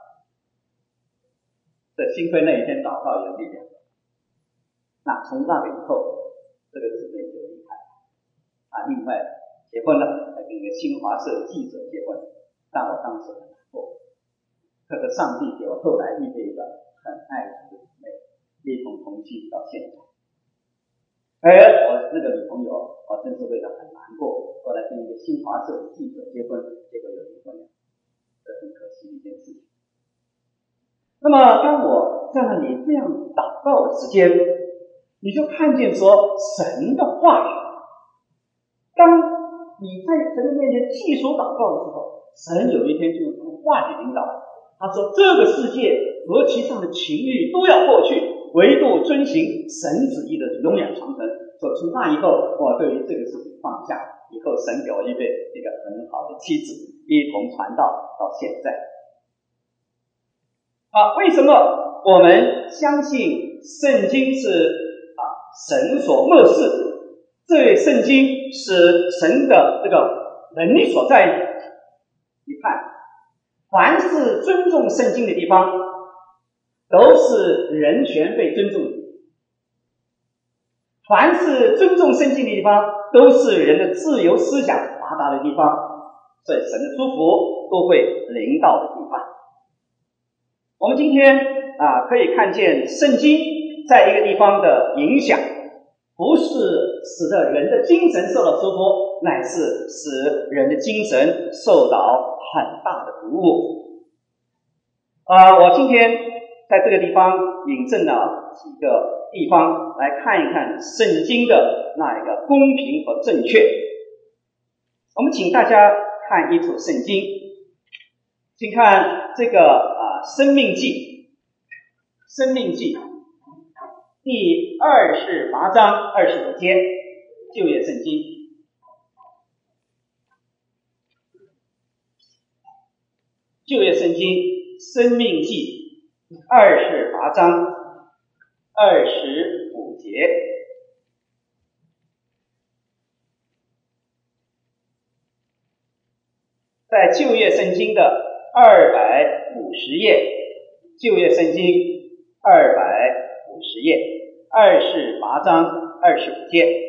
这幸亏那一天祷告有力量。那从那个以后，这个姊妹就离开了另外结婚了，跟一个新华社的记者结婚，但我当时很难过。可是上帝给我后来预备一个很爱主的姊妹，一同同居到现在。而我那个女朋友，我真是为了很难过，后来跟一个新华社的记者结婚，结果又离婚了，这很可惜的一件事情。那么当我在那里这样祷告的时间，你就看见说神的话语，当你在神的面前记熟祷告的时候，神有一天就用话语领导，他说这个世界和其上的情欲都要过去，唯独遵行神旨意的永远长存。所以从那以后，我对于这个事情放下，以后神给我预备一个很好的妻子，一同传道到现在。为什么我们相信圣经是神所默示？这圣经是神的这个能力所在。你看，凡是尊重圣经的地方，都是人权被尊重的地方；凡是尊重圣经的地方，都是人的自由思想发达的地方。所以神的祝福都会临到的地方。我们今天可以看见圣经在一个地方的影响，不是使得人的精神受到束缚，乃是使人的精神受到很大的鼓舞。我今天在这个地方引证了几个地方来看一看圣经的那一个公平和正确。我们请大家看一处圣经，请看这个申命记第28章25节，旧约圣经。旧约圣经申命记28章25节。在旧约圣经的250页，旧约圣经250页28章25节，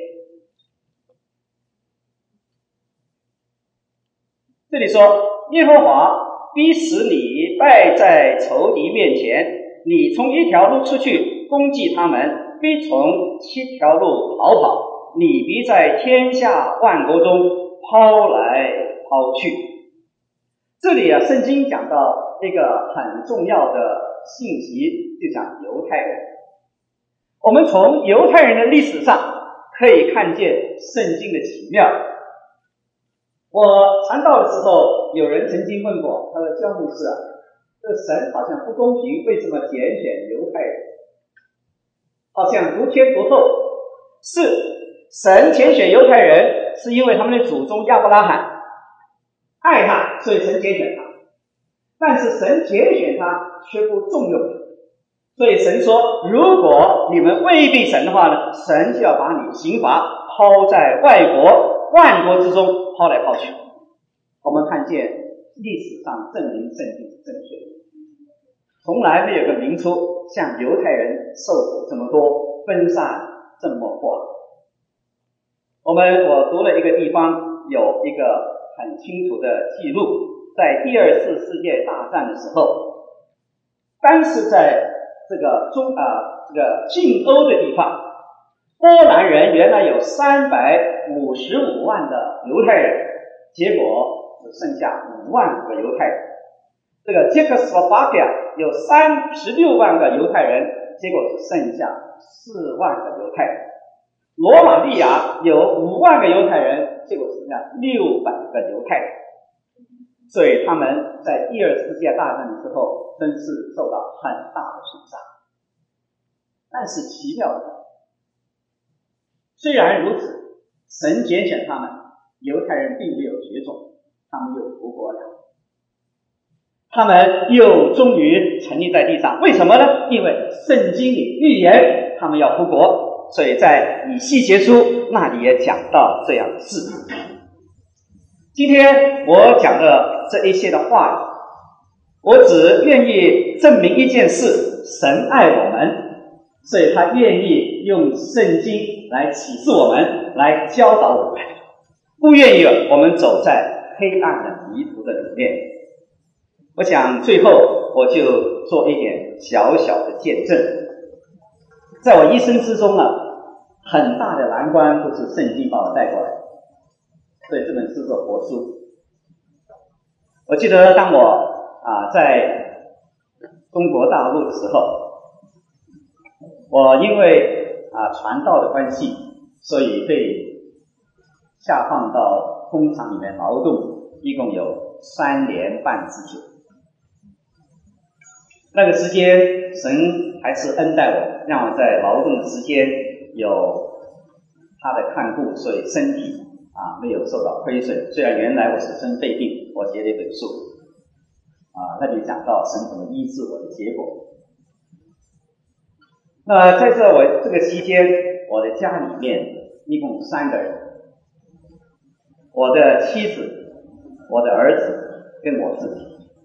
这里说，耶和华必使你败在仇敌面前，你从一条路出去攻击他们，必从7条路逃跑，你必在天下万国中抛来抛去。这里圣经讲到一个很重要的信息，就讲犹太人。我们从犹太人的历史上可以看见圣经的奇妙。我传道的时候，有人曾经问过，他说：“焦牧师这神好像不公平，为什么拣选犹太人？好像独天独厚。”是神拣选犹太人，是因为他们的祖宗亚伯拉罕爱他，所以神拣选他。但是神拣选他却不重用他，所以神说，如果你们违背神的话呢，神就要把你刑罚抛在外国万国之中，抛来抛去。我们看见历史上证明圣经是正确的，从来没有个民族像犹太人受苦这么多，分散这么广。我读了一个地方有一个很清楚的记录，在第2次世界大战的时候，单是在这个近欧的地方，波兰人原来有355万的犹太人，结果只剩下5万个犹太人。这个捷克斯洛伐克有36万个犹太人，结果只剩下4万个犹太人。罗马利亚有5万个犹太人，结果只剩下600个犹太人。所以他们在第2次世界大战的时候真是受到很大的损伤。但是奇妙的，虽然如此，神拣选他们，犹太人并没有绝种，他们又复国了，他们又终于沉立在地上。为什么呢？因为圣经里预言他们要复国，所以在以西结书那里也讲到这样的事。今天我讲的这一些的话语，我只愿意证明一件事，神爱我们，所以他愿意用圣经来启示我们，来教导我们，不愿意我们走在黑暗的迷途的里面。我想最后我就做一点小小的见证。在我一生之中很大的难关都是圣经把我带过来，所以这本是个活书。我记得当我在中国大陆的时候，我因为传道的关系，所以被下放到工厂里面劳动，一共有3年半之久。那个时间神还是恩待我，让我在劳动的时间有他的看顾，所以身体没有受到亏损。虽然原来我是生肺病，我写了一本书那里讲到神怎么医治我的结果。那在这个期间，我的家里面一共3个人，我的妻子、我的儿子跟我自己。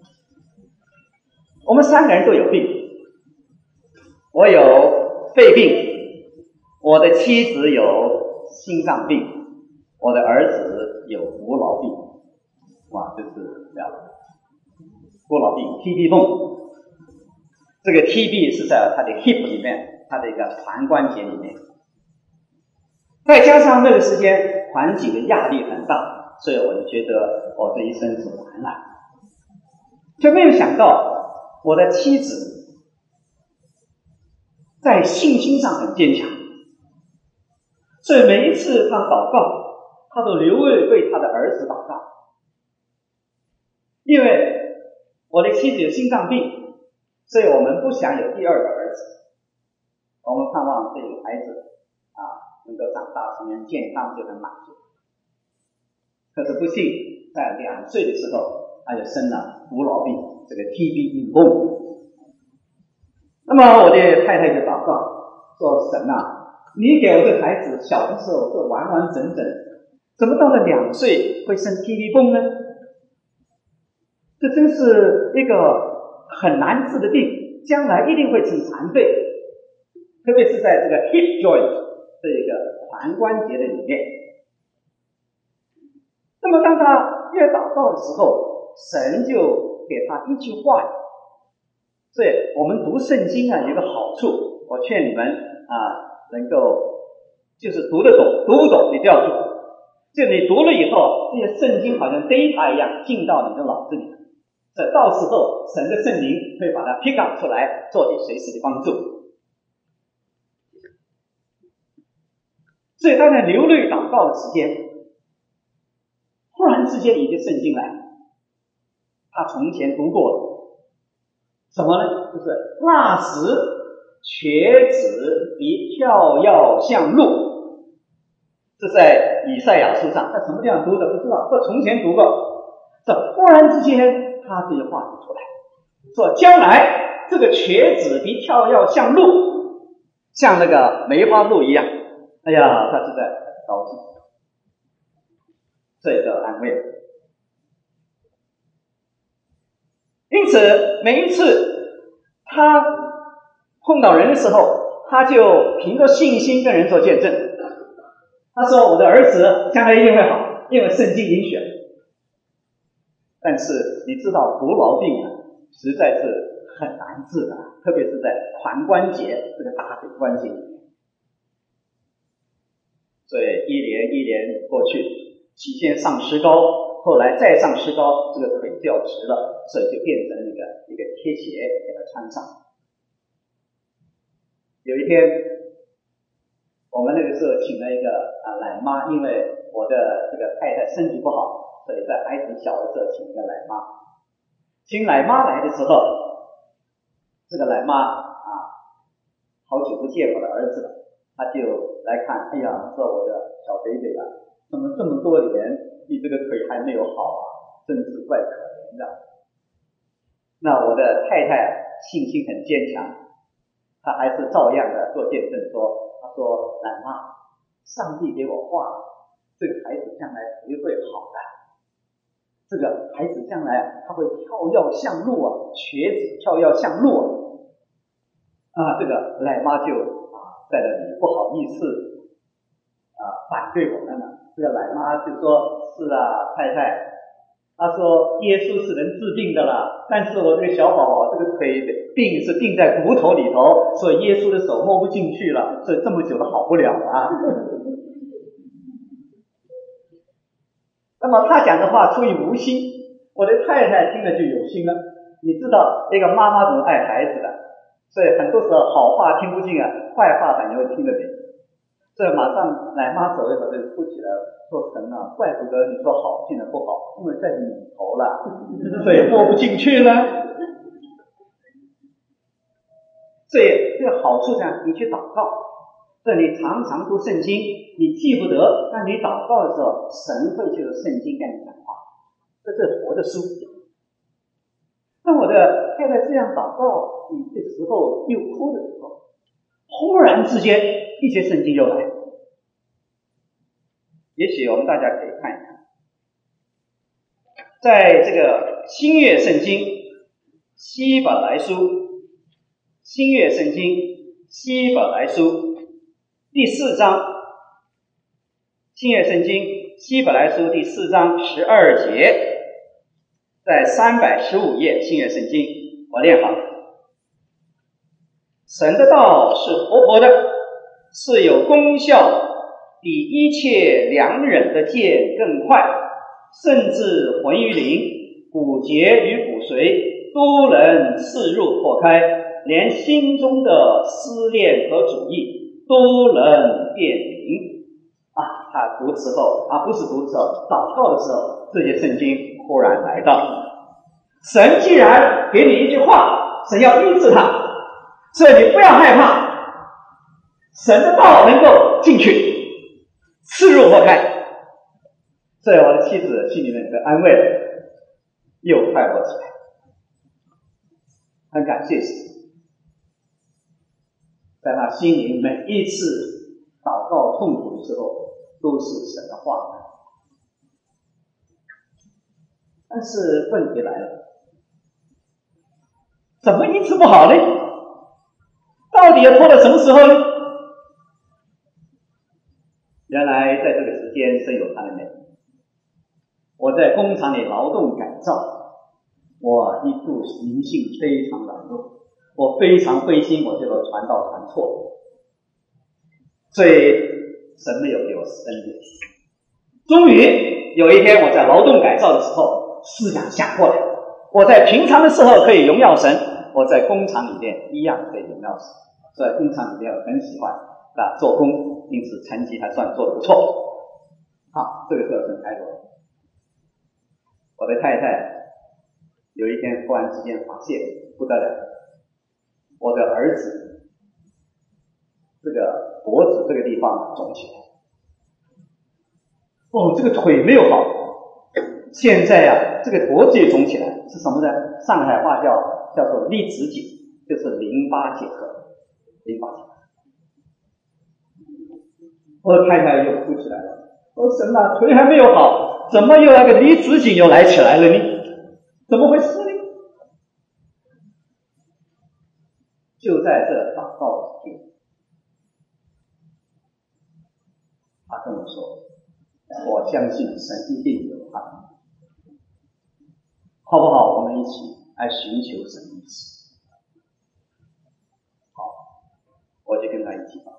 我们3个人都有病，我有肺病，我的妻子有心脏病，我的儿子有无脑病。哇，这是无脑病 TB 泵，这个 TB 是在他的 hip 里面，他的一个踝关节里面。再加上那个时间环境的压力很大，所以我就觉得我这一生是完了。就没有想到我的妻子在信心上很坚强，所以每一次他祷告，他都流泪为他的儿子祷告。因为我的妻子有心脏病，所以我们不想有第二个儿子，我们盼望这个孩子能够长大成人健康就很满足。可是不幸在2岁的时候，他就生了骨脑病，这个 TB 隐瘠。那么我的太太就祷告说：神啊，你给我这孩子小的时候是完完整整，怎么到了2岁会生 TB 瘠呢？这真是一个很难治的病，将来一定会成残废，特别是在这个 hip joint 这一个髋关节的里面。那么当他越祷告的时候，神就给他一句话。所以我们读圣经有一个好处，我劝你们能够就是读得懂，读不懂你不要读。就你读了以后，这些圣经好像 data 一样进到你的脑子里，所以到时候神的圣灵会把它 pick up 出来，做你随时的帮助。所以他在流泪祷告的时间，忽然之间一节圣经来，他从前读过了。什么呢？就是那时瘸子比跳跃像鹿，这在以赛亚书上，在什么地方读的不知道，这从前读过。这忽然之间，他这句话就出来，说将来这个瘸子比跳跃像鹿，像那个梅花鹿一样。哎呀，他是在高兴，这个安慰。因此每一次他碰到人的时候，他就凭着信心跟人做见证。他说我的儿子将来一定会好，因为圣经允许。但是你知道骨脑病实在是很难治的，特别是在髋关节这个大腿关节里面。所以一年过去，起先上石膏，后来再上石膏，这个腿就要直了，所以就变成一个贴鞋给他穿上。有一天，我们那个时候请了一个奶妈，因为我的这个太太身体不好，所以在孩子小的时候请一个奶妈。请奶妈来的时候，这个奶妈好久不见我的儿子了，他就来看，哎呀，说我的小baby怎么这么多年你这个腿还没有好真是怪可怜的。那我的太太信心很坚强，她还是照样的做见证说，她说奶妈，上帝给我画这个孩子将来绝对好的，这个孩子将来他会跳跃像鹿瘸子跳跃像鹿这个奶妈就在那里不好意思反对我们了。这个奶妈就说，是太太，她说耶稣是能治病的啦，但是我这个小宝宝这个腿病是病在骨头里头，所以耶稣的手摸不进去了，所以这么久都好不了那么他讲的话出于无心，我的太太听了就有心了。你知道一个妈妈怎么爱孩子的，所以很多时候好话听不进坏话反而会听得进。所以马上奶妈走一走就哭起来了，说神怪不得你说好现在不好，因为在里头了，所以摸不进去了。所以这个好处你去祷告，所以你常常读圣经，你记不得，但你祷告的时候，神会借着圣经跟你讲话，这是活的书。当我的太太这样祷告的时候，又哭的时候，忽然之间一节圣经又来，也许我们大家可以看一看，在这个新约圣经希伯来书，新约圣经希伯来书第4章，新约圣经希伯来书第4章12节，在315页新约圣经，我念好。神的道是活泼的，是有功效，比一切良人的剑更快，甚至魂与灵、骨节与骨髓都能刺入破开， 连心中的思念和主意都能辨明啊！他读时候啊，不是读时候，祷告的时候，这些圣经忽然来到。神既然给你一句话，神要医治他，所以你不要害怕，神的道能够进去，刺入活开。所以我的妻子心里面的安慰又快乐起来，很感谢神，在他心里每一次祷告痛苦的时候，都是神的话语。但是问题来了，怎么医治不好呢？到底要拖到什么时候呢？原来在这个时间神有他的美。我在工厂里劳动改造，我一度灵性非常软弱，我非常灰心，我这个传道传错了，所以神没有给我恩典。终于有一天，我在劳动改造的时候，思想想过来，我在平常的时候可以荣耀神，我在工厂里面一样可以荣耀神。在工厂里面我很喜欢做工，因此成绩还算做得不错。好，这个时候神开我。我的太太有一天突然之间发现不得了，我的儿子这个脖子这个地方肿起来，这个腿没有好，现在啊这个脖子也肿起来，是什么呢？上海话叫做痢子颈，就是淋巴结核。我的太太又哭起来了，我说神啊，腿还没有好，怎么又那个痢子颈又来起来了呢？怎么回事呢？就在这祷告之间，他跟我说，我相信神一定有他的目的，好不好？我们一起来寻求神医治。好，我就跟他一起祷告。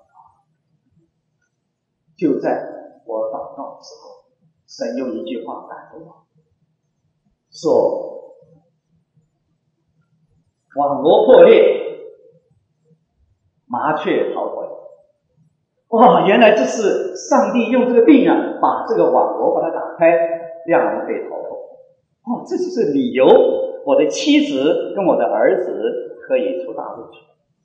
就在我祷告的时候，神用一句话感动我，说网罗破裂，麻雀逃回。哇，原来这是上帝用这个病啊，把这个网罗把它打开，让我们可以逃脱。这就是理由，我的妻子跟我的儿子可以出大陆去。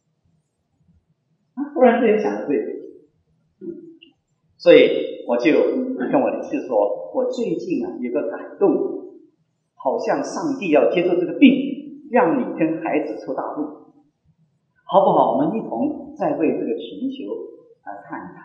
忽然之间想到这个，所以我就跟我的妻子说，我最近啊有个感动，好像上帝要接受这个病，让你跟孩子出大陆，好不好？我们一同再为这个寻求来看一看。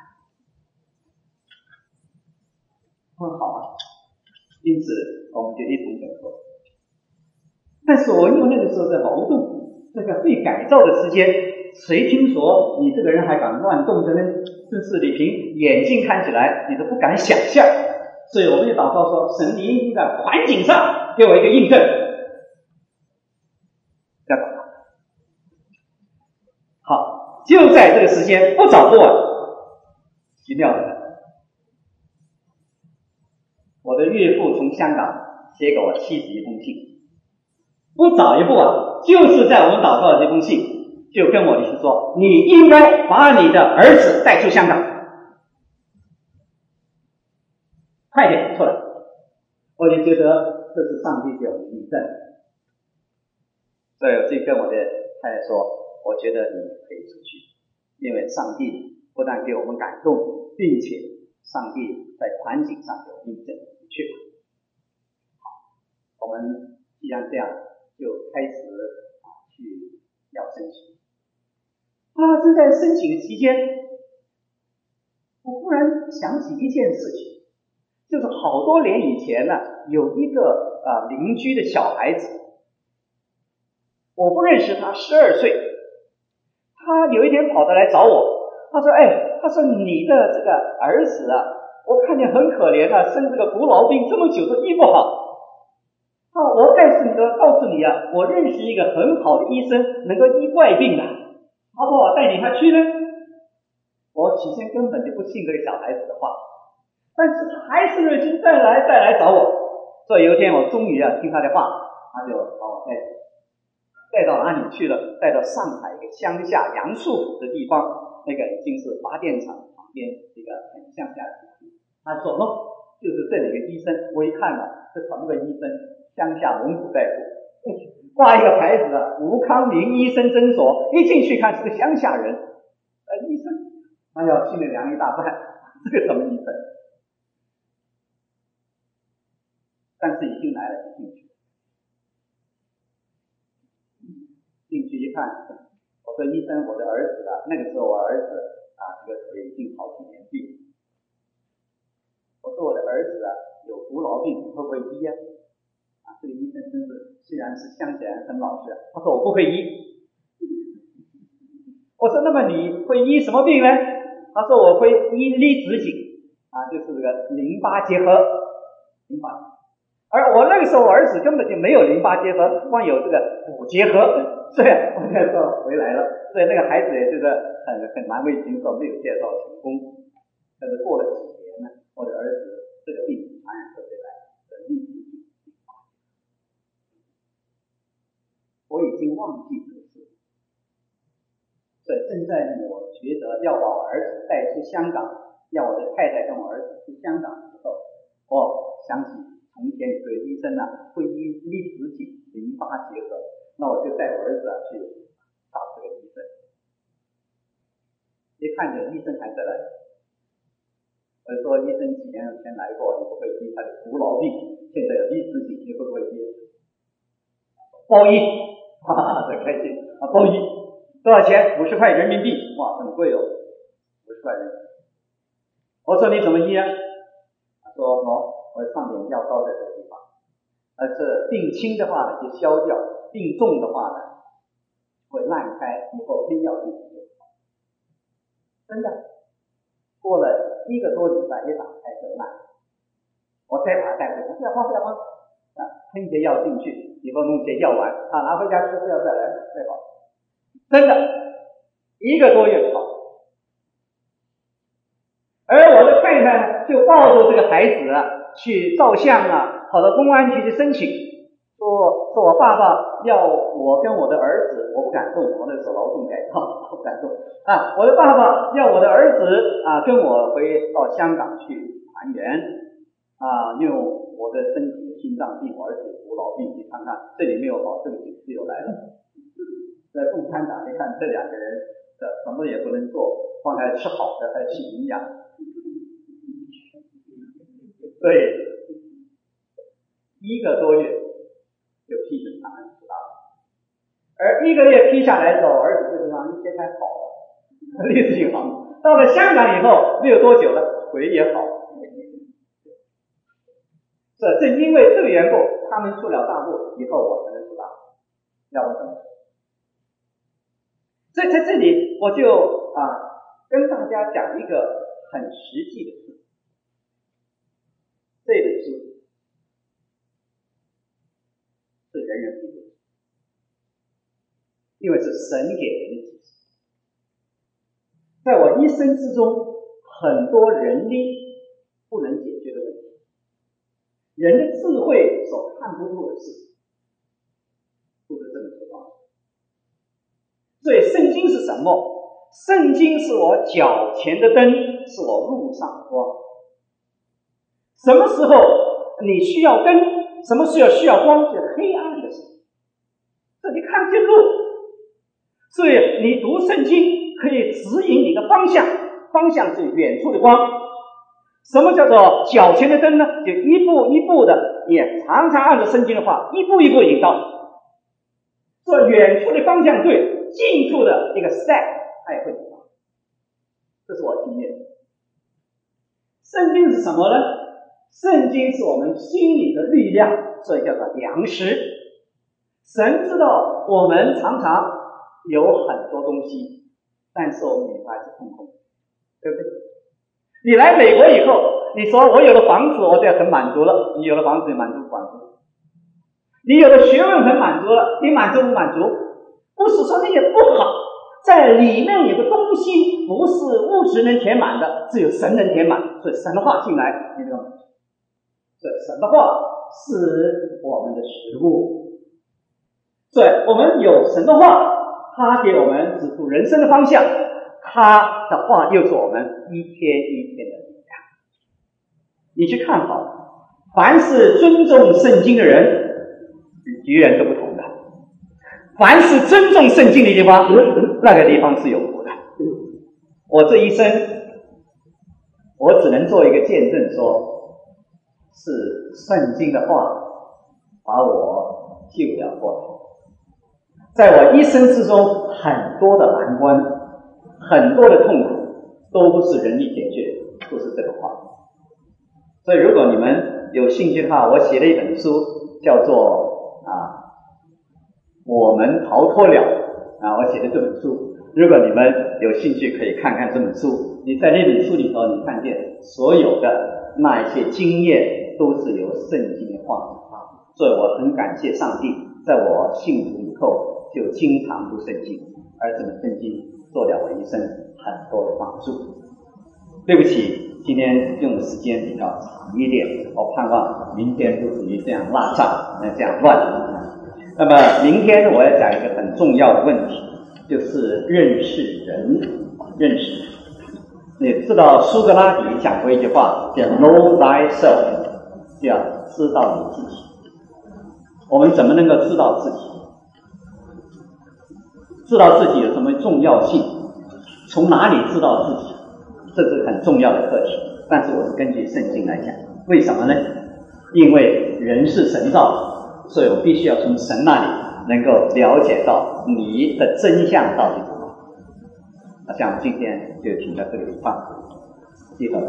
好啊，因此我们就一同等候。但是我因为那个时候在劳动，这个被改造的时间，谁听说你这个人还敢乱动的呢？真是你凭眼睛看起来你都不敢想象。所以我们就祷告说，神你应该在环境上给我一个印证。要祷告。好，就在这个时间，不早不晚，奇妙的，我的岳父从香港写给我妻子一封信，不早也不晚，就是在我们祷告的这封信，就跟我的妻子说，你应该把你的儿子带出香港，快点出来。我就觉得这是上帝给我的印证，所以我就跟我的太太说，我觉得你可以出去，因为上帝不但给我们感动，并且上帝在环境上有印证，你去吧。好，我们既然这样，就开始去要申请。正在申请的期间，我忽然想起一件事情，就是好多年以前呢，有一个邻居的小孩子，我不认识他，12岁，他有一天跑来找我，他说你的这个儿子啊，我看见很可怜啊，生这个骨痨病这么久都医不好。我告诉你啊，我认识一个很好的医生，能够医怪病的，好不好？带领他去呢？我起先根本就不信这个小孩子的话，但是他还是热心再来找我。所以有一天我终于听他的话，他就把我带带到哪里去了？带到上海一个乡下杨树的地方，那个已经是发电厂旁边一个很乡下的地方。他说就是这里的医生。我一看了，这什么个医生？乡下蒙古大夫，挂一个牌子的吴康明医生诊所，一进去看是个乡下人，医生，哎呀，心里凉一大半，这个什么医生？但是已经来了，就进去。进去一看，我说医生，我的儿子啊，那个时候我儿子这个腿已经好几年病。我说我的儿子有骨痨病，你会不会医啊？这个医生真是虽然是乡下人，很老实。他说我不会医。我说那么你会医什么病呢？他说我会医离子颈就是这个淋巴结核。而我那个时候我儿子根本就没有淋巴结核，光有这个骨结核。所以我就说回来了。所以那个孩子也觉得很难为情，说没有介绍成功。但是过了几年呢，我的儿子这个病传染回来的离子颈。我已经忘记这个事，所以正在我觉得要把我儿子带出香港，要我的太太跟我儿子去香港的时候，我想起从前有个医生会医离子颈淋巴结核，那我就带我儿子去找这个医生。一看见医生还在那里，我说医生几年前来过，你不会医他的骨痨病，现在有离子颈，你会不会医？包医，很开心包医，多少钱？50块人民币，哇，很贵哦，50块人民币。我说你怎么医啊？他说我上点药膏在这个地方，是病轻的话呢就消掉，病重的话呢会烂开，以后喷药进去就好。真的，过了1个多礼拜一打开就烂。我再把它带回去，不要慌，喷些药进去，以后弄些药丸拿回家吃，不要再来了，再好。真的1个多月就好。而我的太太呢，就抱着这个孩子去照相跑到公安局去申请，说我爸爸要我跟我的儿子，我不敢动，我那时候劳动改造，不敢动我的爸爸要我的儿子跟我回到香港去团圆因为我的身体有心脏病，我儿子有骨痨病，你看看这里没有好，这个警示又来了。在共产党你看这2个人什么也不能做，光还吃好的，还吃营养，所以1个多月就批准他们知道了。而1个月批下来之后，儿子这个地方一切开好了，离子颈好。到了香港以后没有多久了，腿也好了。正因为这个缘故，他们出了大陆以后，我才能知道要我怎么做。所以在这里我就跟大家讲一个很实际的事。这本书是人人必读，因为是神给人的启示。在我一生之中，很多人力不能解决的问题，人的智慧所看不透的事，都是这么说方式。所以圣经是什么？圣经是我脚前的灯，是我路上的光。什么时候你需要灯，什么时候需要光，是黑暗的时候，这你看不见路。所以你读圣经可以指引你的方向，方向是远处的光。什么叫做脚前的灯呢？就一步一步的，也常常按照圣经的话，一步一步引导。做远处的方向对，近处的一个 step 它也会引导。这是我经验。圣经是什么呢？圣经是我们心里的力量，所以叫做粮食。神知道我们常常有很多东西，但是我们里头还是空空，对不对？你来美国以后，你说我有了房子，我就很满足了。你有了房子，你满足不满足？你有了学问，很满足了，你满足不满足？不是说那些不好，在里面有个东西不是物质能填满的，只有神能填满。所以神的话进来，你这个满足。所以神的话是我们的食物。 所以我们有神的话，他给我们指出人生的方向，他的话又是我们一天一天的力量。你去看好，凡是尊重圣经的人，与人都不同的。凡是尊重圣经的地方，那个地方是有福的。我这一生，我只能做一个见证说，是圣经的话把我救了过来。在我一生之中，很多的难关，很多的痛苦，都不是人力解决，都是这个话。所以如果你们有兴趣的话，我写了一本书，叫做我们逃脱了我写的这本书，如果你们有兴趣可以看看这本书。你在那本书里头，你看见所有的那一些经验都是由圣经的话引发。所以我很感谢上帝，在我信主以后就经常读圣经，而这本圣经做了我一生很多的帮助。对不起，今天用的时间比较长一点，我盼望明天不至于这样拉账，这样乱。那么明天我要讲一个很重要的问题，就是认识人，认识人。你知道苏格拉底讲过一句话，叫 Know thyself， 叫知道你自己。我们怎么能够知道自己？知道自己有什么重要性？从哪里知道自己？这是很重要的课题。但是我是根据圣经来讲，为什么呢？因为人是神造的，所以我必须要从神那里能够了解到你的真相到底是什么。像我们今天就停到这个地方，记得了。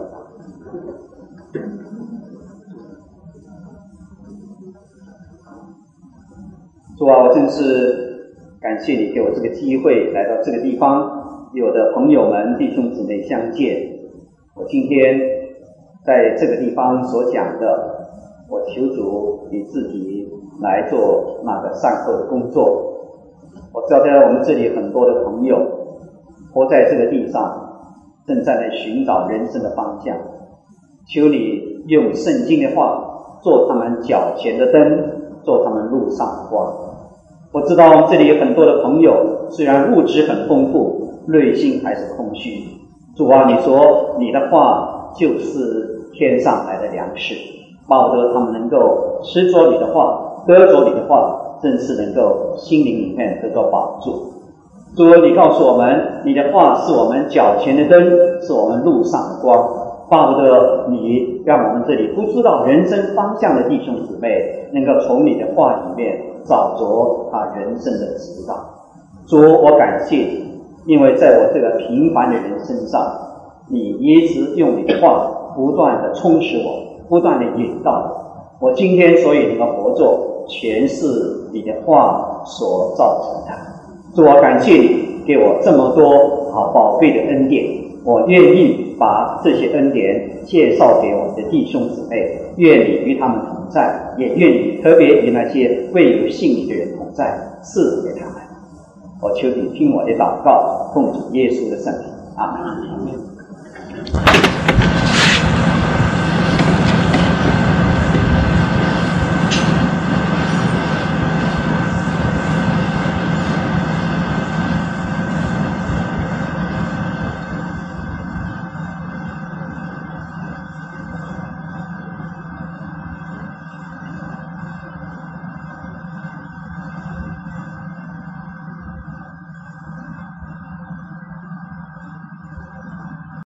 主啊，我真是感谢你给我这个机会来到这个地方，与我的朋友们弟兄姊妹相见。我今天在这个地方所讲的，我求主你自己来做那个善后的工作。我知道在我们这里很多的朋友活在这个地上，正在寻找人生的方向。求你用圣经的话做他们脚前的灯，做他们路上的光。我知道这里有很多的朋友，虽然物质很丰富，内心还是空虚。主啊，你说你的话就是天上来的粮食，巴不得他们能够吃着你的话，得着你的话，真是能够心灵里面得到帮助。主，你告诉我们，你的话是我们脚前的灯，是我们路上的光。巴不得你让我们这里不知道人生方向的弟兄姊妹，能够从你的话里面找着他人生的指导。主，我感谢你，因为在我这个平凡的人身上，你一直用你的话不断的充实我，不断的引导我。我今天所以能够活着，全是你的话所造成的。主，我感谢你给我这么多宝贝的恩典，我愿意把这些恩典介绍给我的弟兄姊妹，愿你与他们同在，也愿你特别与那些未有信你的人同在，赐给他们。我求你听我的祷告，奉主耶稣的圣名，阿们。